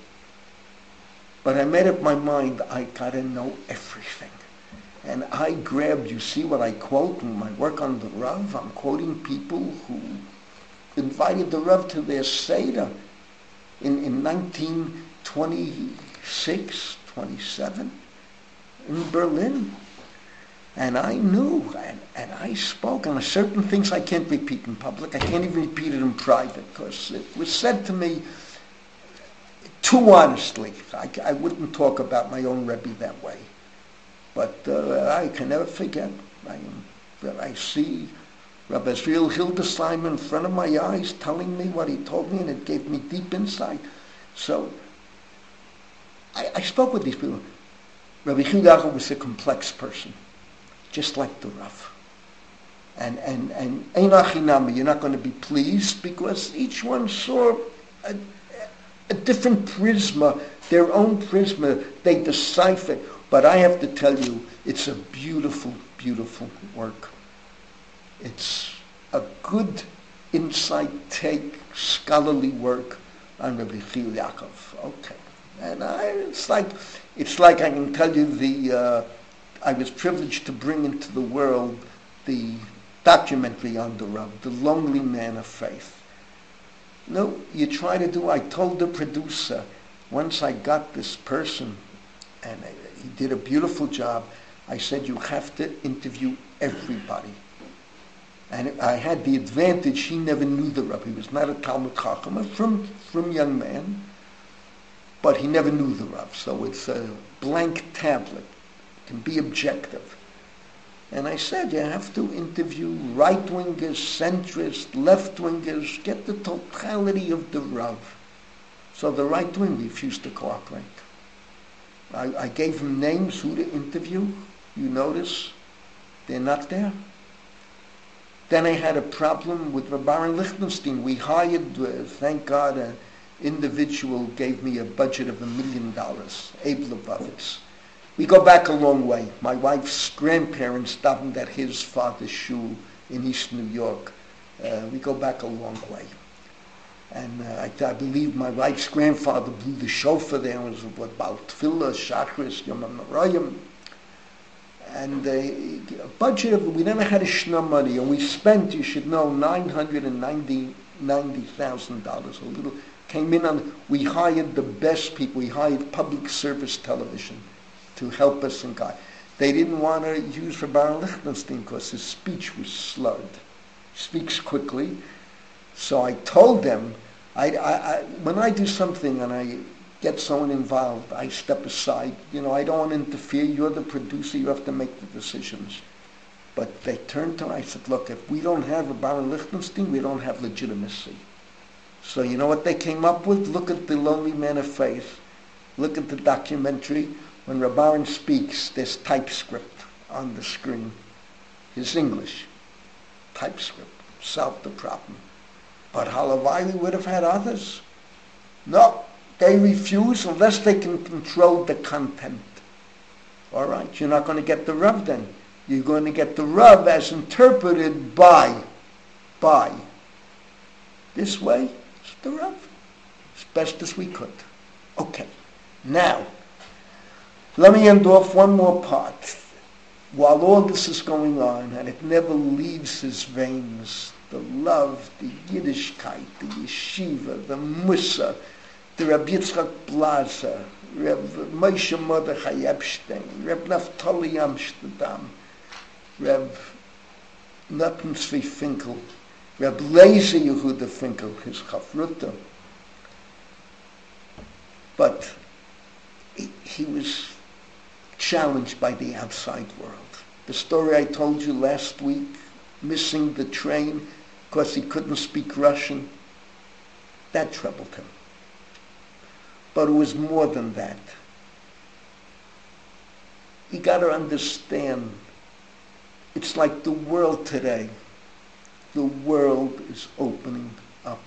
But I made up my mind, I got to know everything. And I grabbed, you see what I quote in my work on the Rav? I'm quoting people who invited the Rav to their Seder in, in nineteen twenty-six, twenty-seven in Berlin. And I knew, and, and I spoke, and certain things I can't repeat in public. I can't even repeat it in private, because it was said to me too honestly. I, I wouldn't talk about my own Rebbe that way. But uh, I can never forget. I, I see Rabbi Israel Hildesheim in front of my eyes telling me what he told me, and it gave me deep insight. So I, I spoke with these people. Rabbi Yechiel Yaakov was a complex person, just like the Rav. And and and ein achinami, you're not going to be pleased, because each one saw a, a different prisma, their own prisma. They deciphered. But I have to tell you, it's a beautiful, beautiful work. It's a good insight take, scholarly work on Rabbi Yechiel Yaakov. Okay, and I, it's like it's like I can tell you the. Uh, I was privileged to bring into the world the documentary on the Rav, The Lonely Man of Faith. No, you try to do. I told the producer once I got this person, and I, he did a beautiful job. I said, you have to interview everybody. And I had the advantage, he never knew the Rav. He was not a Talmud Chacham, from from young man, but he never knew the Rav. So it's a blank tablet. It can be objective. And I said, you have to interview right-wingers, centrists, left-wingers, get the totality of the Rav. So the right wing refused to cooperate. I, I gave him names who to interview. You notice they're not there. Then I had a problem with Rabbi Lichtenstein. We hired, uh, thank God, an individual gave me a budget of a million dollars, Abe Lubavitz. We go back a long way. My wife's grandparents davened at his father's shul in East New York. Uh, we go back a long way. And uh, I, I believe my wife's grandfather blew the shofar there. It was about Tefillah, Shachris, Yom HaMarayim. And uh, a budget of, we never had a shna money, and we spent, you should know, nine hundred ninety thousand dollars, a little, came in on, we hired the best people, we hired public service television to help us and guide. They didn't want to use Rabbi Lichtenstein because his speech was slurred. He speaks quickly. So I told them, I, I, I, when I do something and I get someone involved. I step aside. You know, I don't want to interfere. You're the producer. You have to make the decisions. But they turned to me. I said, look, if we don't have a Baron Lichtenstein, we don't have legitimacy. So you know what they came up with? Look at The Lonely Man of Faith. Look at the documentary. When Rabbaran speaks, there's typescript on the screen. His English. TypeScript solved the problem. But Halavai would have had others. No, they refuse unless they can control the content. All right, you're not going to get the Rav then. You're going to get the Rav as interpreted by, by. This way, it's the Rav. As best as we could. Okay, now, let me end off one more part. While all this is going on, and it never leaves his veins, the love, the Yiddishkeit, the yeshiva, the Musa, the Rabbi Yitzchak Blazer, Reb Moshe Mordechai Epstein, Reb Naftali Amsterdam, Reb Natan Tzvi Finkel, Reb Lezer Yehuda Finkel, his Chavruta. But he, he was challenged by the outside world. The story I told you last week, missing the train because he couldn't speak Russian, that troubled him. But it was more than that. You got to understand, it's like the world today. The world is opening up.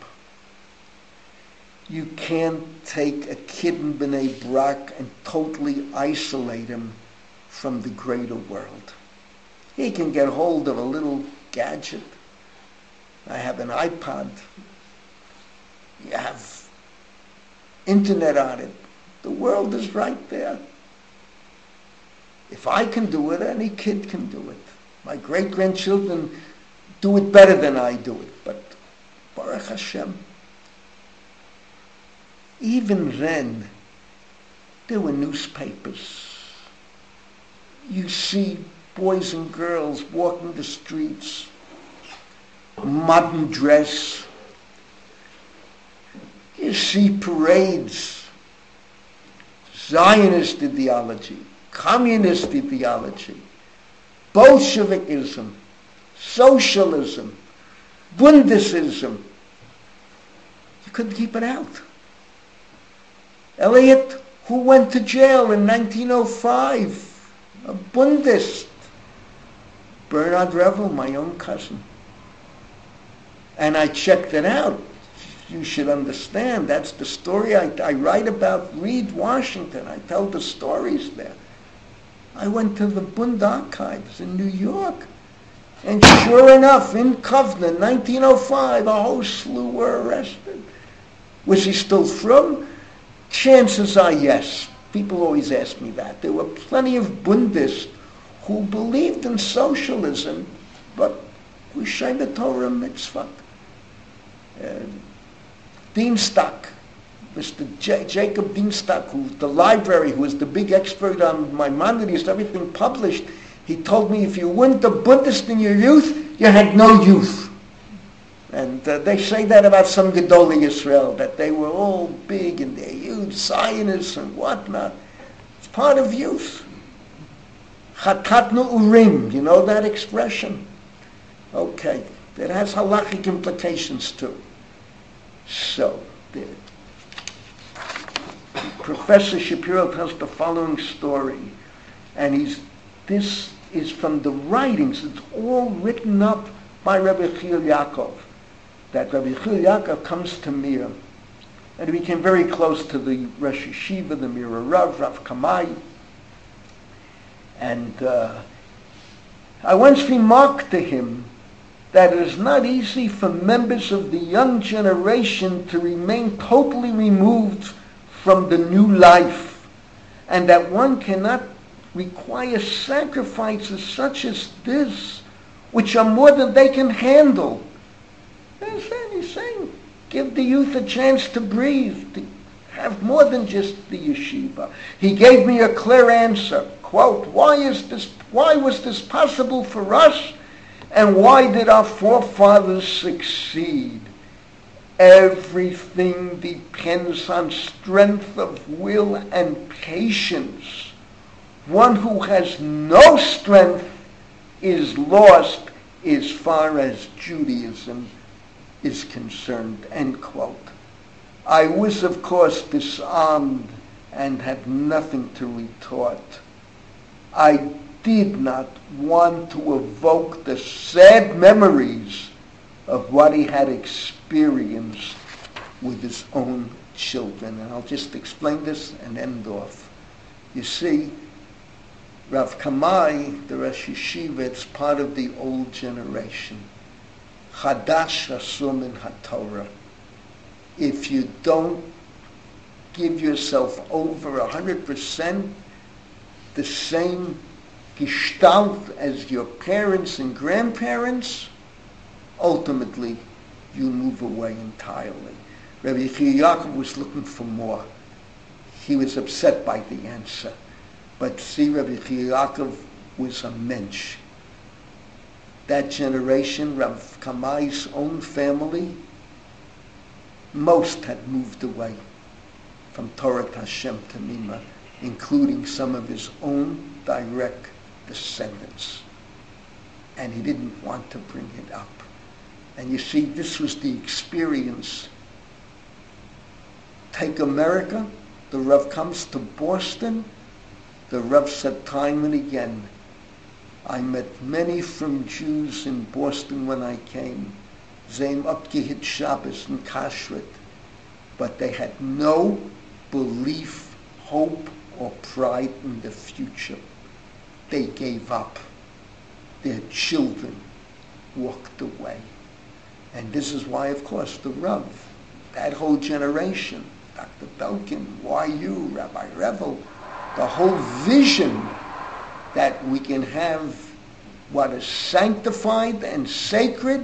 You can't take a kid in Bnei Brak and totally isolate him from the greater world. He can get hold of a little gadget. I have an iPod. You have internet on it. The world is right there. If I can do it, any kid can do it. My great-grandchildren do it better than I do it. But Baruch Hashem, even then, there were newspapers. You see boys and girls walking the streets, modern dress. You see parades, Zionist ideology, communist ideology, Bolshevikism, socialism, Bundisism. You couldn't keep it out. Eliot, who went to jail in nineteen oh five, a Bundist. Bernard Revel, my own cousin. And I checked it out. You should understand, that's the story I, I write about. Read Washington. I tell the stories there. I went to the Bund Archives in New York. And sure enough, in Kovna, nineteen oh five, a whole slew were arrested. Was he still from? Chances are yes. People always ask me that. There were plenty of Bundists who believed in socialism, but we shame the Torah mitzvah. Uh, Dienstock, Mister J- Jacob Dienstock, who the library, who was the big expert on Maimonides, everything published, he told me if you weren't a Buddhist in your youth, you had no youth. And uh, they say that about some Gedolei Yisrael, that they were all big and they're huge Zionists and whatnot. It's part of youth. Chatatnu urim, you know that expression? Okay, it has halachic implications too. So, the, Professor Shapiro tells the following story, and he's this is from the writings. It's all written up by Rabbi Chil Yaakov. That Rabbi Chil Yaakov comes to Mir, and he became very close to the Rosh Yeshiva, the Mir Rav, Rav Kamai. And uh, I once remarked to him that it is not easy for members of the young generation to remain totally removed from the new life, and that one cannot require sacrifices such as this, which are more than they can handle. He's saying, he's saying, give the youth a chance to breathe, to have more than just the yeshiva. He gave me a clear answer. Quote, why is this, why was this possible for us? And why did our forefathers succeed? Everything depends on strength of will and patience. One who has no strength is lost as far as Judaism is concerned, end quote. I was, of course, disarmed and had nothing to retort. I did not want to evoke the sad memories of what he had experienced with his own children. And I'll just explain this and end off. You see, Rav Kamai, the Rosh Yeshiva, it's part of the old generation. Chadash Asum in HaTorah. If you don't give yourself over a hundred percent the same gestalt as your parents and grandparents, ultimately you move away entirely. Rabbi Yechiel Yaakov was looking for more. He was upset by the answer. But see, Rabbi Yechiel Yaakov was a mensch. That generation, Rav Kamai's own family, most had moved away from Torah Hashem Tamima, including some of his own direct descendants. And he didn't want to bring it up. And you see, this was the experience. Take America, the Rav comes to Boston, the Rav said time and again, I met many from Jews in Boston when I came, Zaym Upgehit Shabbos and Kashrut, but they had no belief, hope, or pride in the future. They gave up. Their children walked away. And this is why, of course, the Rav, that whole generation, Doctor Belkin, Y U, Rabbi Revel, the whole vision that we can have what is sanctified and sacred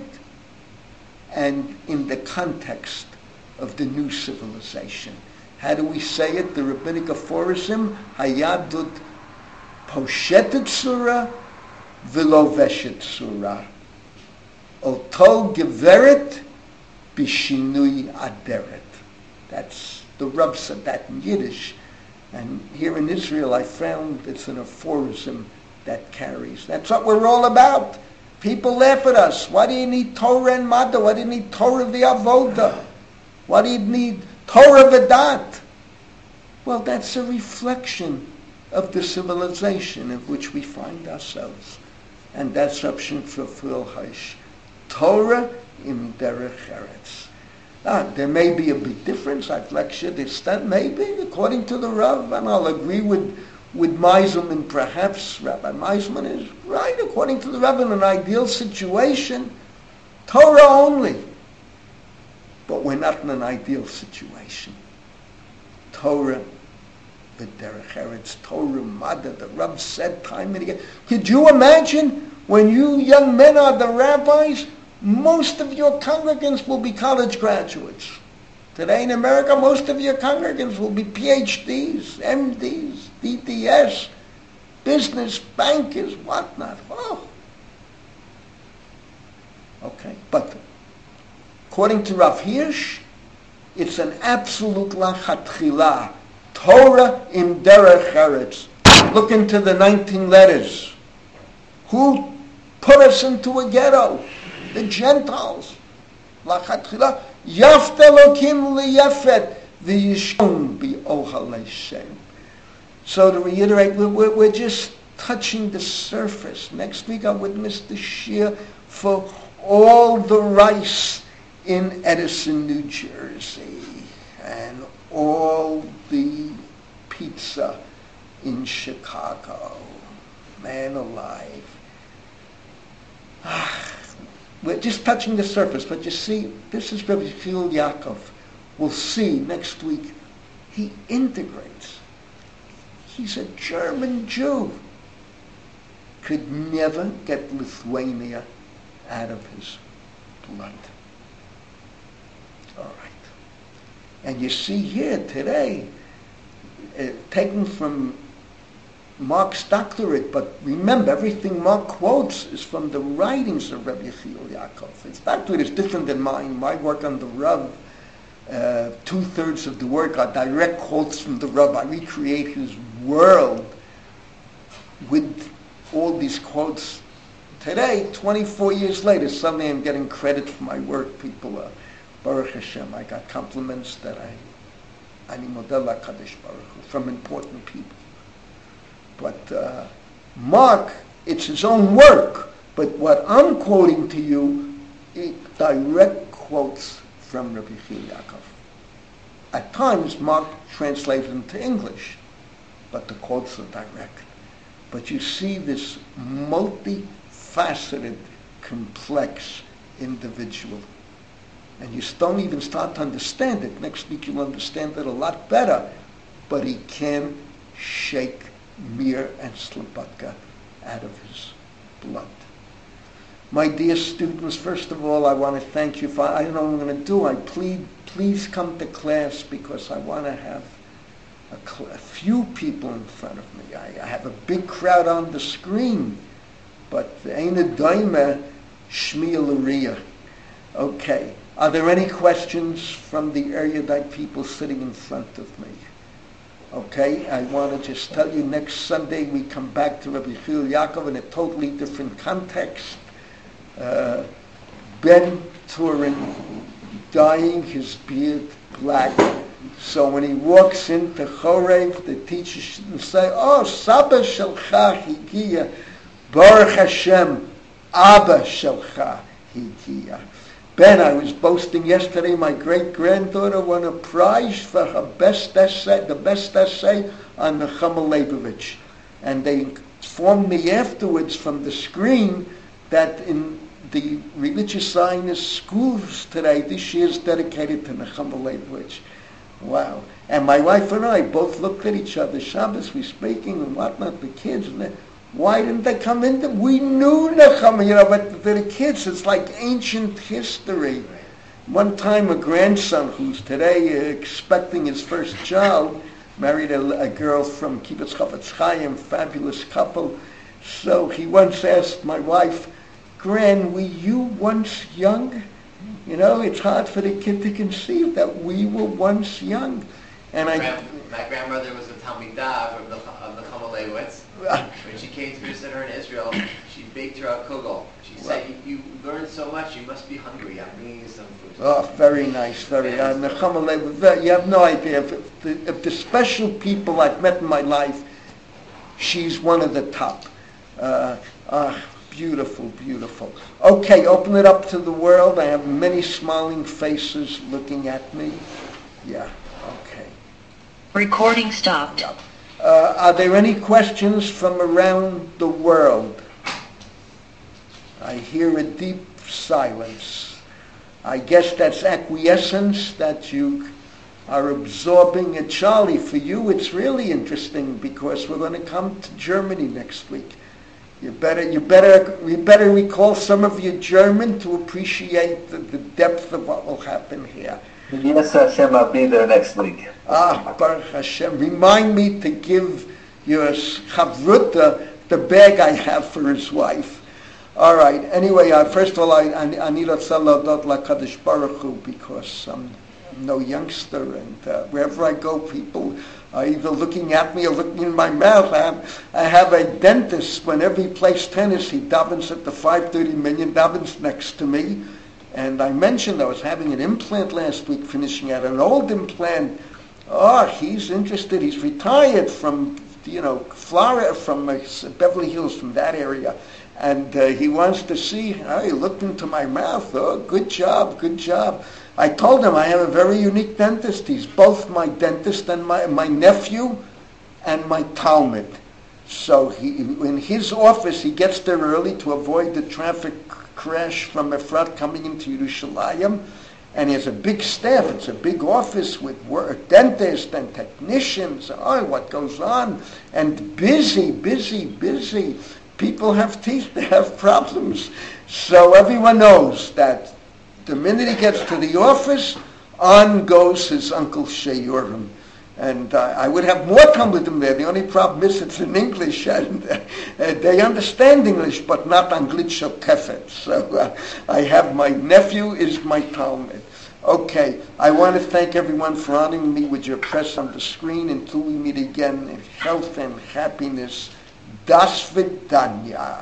and in the context of the new civilization. How do we say it? The rabbinic aphorism, Hayadut poshetet surah v'loveshet surah. Oto geveret bishinui aderet. That's, the Rav said that in Yiddish. And here in Israel I found it's an aphorism that carries. That's what we're all about. People laugh at us. Why do you need Torah and Mada? Why do you need Torah v'Avoda? Why do you need Torah v'Dat? Well, that's a reflection of the civilization in which we find ourselves. And that's Rav Shimshon Filhaish. Torah im derech eretz. Ah, there may be a big difference. I've lectured this, that maybe, according to the Rav, and I'll agree with, with Meiselman perhaps. Rabbi Meiselman is right, according to the Rav, in an ideal situation, Torah only. But we're not in an ideal situation. Torah, the derech eretz, Torah Mada, the Rav said time and again. Could you imagine when you young men are the rabbis, most of your congregants will be college graduates. Today in America, most of your congregants will be P H Ds, M Ds, D D S, business, bankers, whatnot. Oh. Okay, but according to Rav Hirsch, it's an absolute lachatchila. Torah im derech eretz. Look into the nineteen letters. Who put us into a ghetto? The Gentiles. Lachatchila. Yaft Elokim liyafet v'yishon bi'ohalei Shem. So to reiterate, we're, we're, we're just touching the surface. Next week I'll witness the shir for all the rice in Edison, New Jersey, and all the pizza in Chicago. Man alive. Ah, we're just touching the surface, but you see, this is Rabbi Yechiel Yaakov. We'll see next week. He integrates. He's a German Jew. Could never get Lithuania out of his blood. All right. And you see here today, uh, taken from Mark's doctorate, but remember, everything Mark quotes is from the writings of Rabbi Yechiel Yaakov. His doctorate is different than mine. My work on the Rav, uh, two-thirds of the work are direct quotes from the Rav. I recreate his world with all these quotes. Today, twenty-four years later, suddenly I'm getting credit for my work. People are, Baruch Hashem, I got compliments that I, Ani Modeh LaKadosh Baruch Hu, from important people. But uh, Mark, it's his own work. But what I'm quoting to you, it direct quotes from Rabbi Yechiel Yaakov. At times, Mark translated into English, but the quotes are direct. But you see this multifaceted, complex individual. And you don't even start to understand it. Next week you'll understand it a lot better. But he can shake Mir and Slobodka out of his blood. My dear students, first of all, I want to thank you for, I don't know what I'm going to do. I plead, please come to class because I want to have a, cl- a few people in front of me. I, I have a big crowd on the screen, but ain't a daima shmiel uriah. Okay. Are there any questions from the erudite people sitting in front of me? Okay, I want to just tell you, next Sunday we come back to Rabbi Yechiel Yaakov in a totally different context. Uh, Ben Turin dyeing his beard black. So when he walks into Chorev, the teacher shouldn't say, "Oh, Saba Shelcha Higia, Baruch Hashem, Abba Shelcha Higia." Ben, I was boasting yesterday, my great-granddaughter won a prize for her best essay, the best essay on Nechama Leibovich. And they informed me afterwards from the screen that in the religious Zionist schools today, this year is dedicated to Nechama Leibovich. Wow. And my wife and I both looked at each other, Shabbos, we speaking and whatnot, the kids, and they, why didn't they come in? The, we knew Nechama, you know, but the, the kids, it's like ancient history. One time a grandson who's today uh, expecting his first child married a, a girl from Kibbutz Chafetz Chaim, fabulous couple. So he once asked my wife, "Gran, were you once young?" You know, it's hard for the kid to conceive that we were once young. And I, Grand, my grandmother was a Talmidah of the of the Nechama Leibovich. When she came to visit her in Israel, she baked her a kugel. She said, you, you learned so much, you must be hungry. I'm bringing you some food. Oh, very nice, very uh, Nechama Leibovich. You have no idea. If, if, the, if the special people I've met in my life, she's one of the top. Uh, uh, beautiful, beautiful. Okay, open it up to the world. I have many smiling faces looking at me. Yeah, okay. Recording stopped. Yeah. Uh, are there any questions from around the world? I hear a deep silence. I guess that's acquiescence, that you are absorbing it. Charlie, for you it's really interesting because we're going to come to Germany next week. You better, you better, you better recall some of your German to appreciate the, the depth of what will happen here. Yes, Hashem, I'll be there next week. Ah, Baruch Hashem. Remind me to give your chavruta the bag I have for his wife. All right. Anyway, uh, first of all, I, I, I need to saladot LaKadosh Baruch Hu because I'm no youngster, and uh, wherever I go, people are either looking at me or looking in my mouth. I have, I have a dentist. Whenever he plays tennis, he davens at the five thirty million, davens next to me. And I mentioned I was having an implant last week, finishing out an old implant. Oh, he's interested. He's retired from, you know, Florida, from uh, Beverly Hills, from that area. And uh, he wants to see, oh, he looked into my mouth. Oh, good job, good job. I told him I have a very unique dentist. He's both my dentist and my, my nephew and my Talmud. So he, in his office, he gets there early to avoid the traffic crash from Efrat coming into Yerushalayim, and he has a big staff. It's a big office with work, dentists and technicians. Oh, what goes on? And busy, busy, busy. People have teeth, they have problems. So everyone knows that the minute he gets to the office, on goes his Uncle Sheyurim. And uh, I would have more Talmudim there. The only problem is it's in English, and uh, they understand English, but not Anglish or Kefet. So uh, I have my nephew is my Talmud. Okay, I want to thank everyone for honoring me with your press on the screen. Until we meet again in health and happiness. Das Vidanya.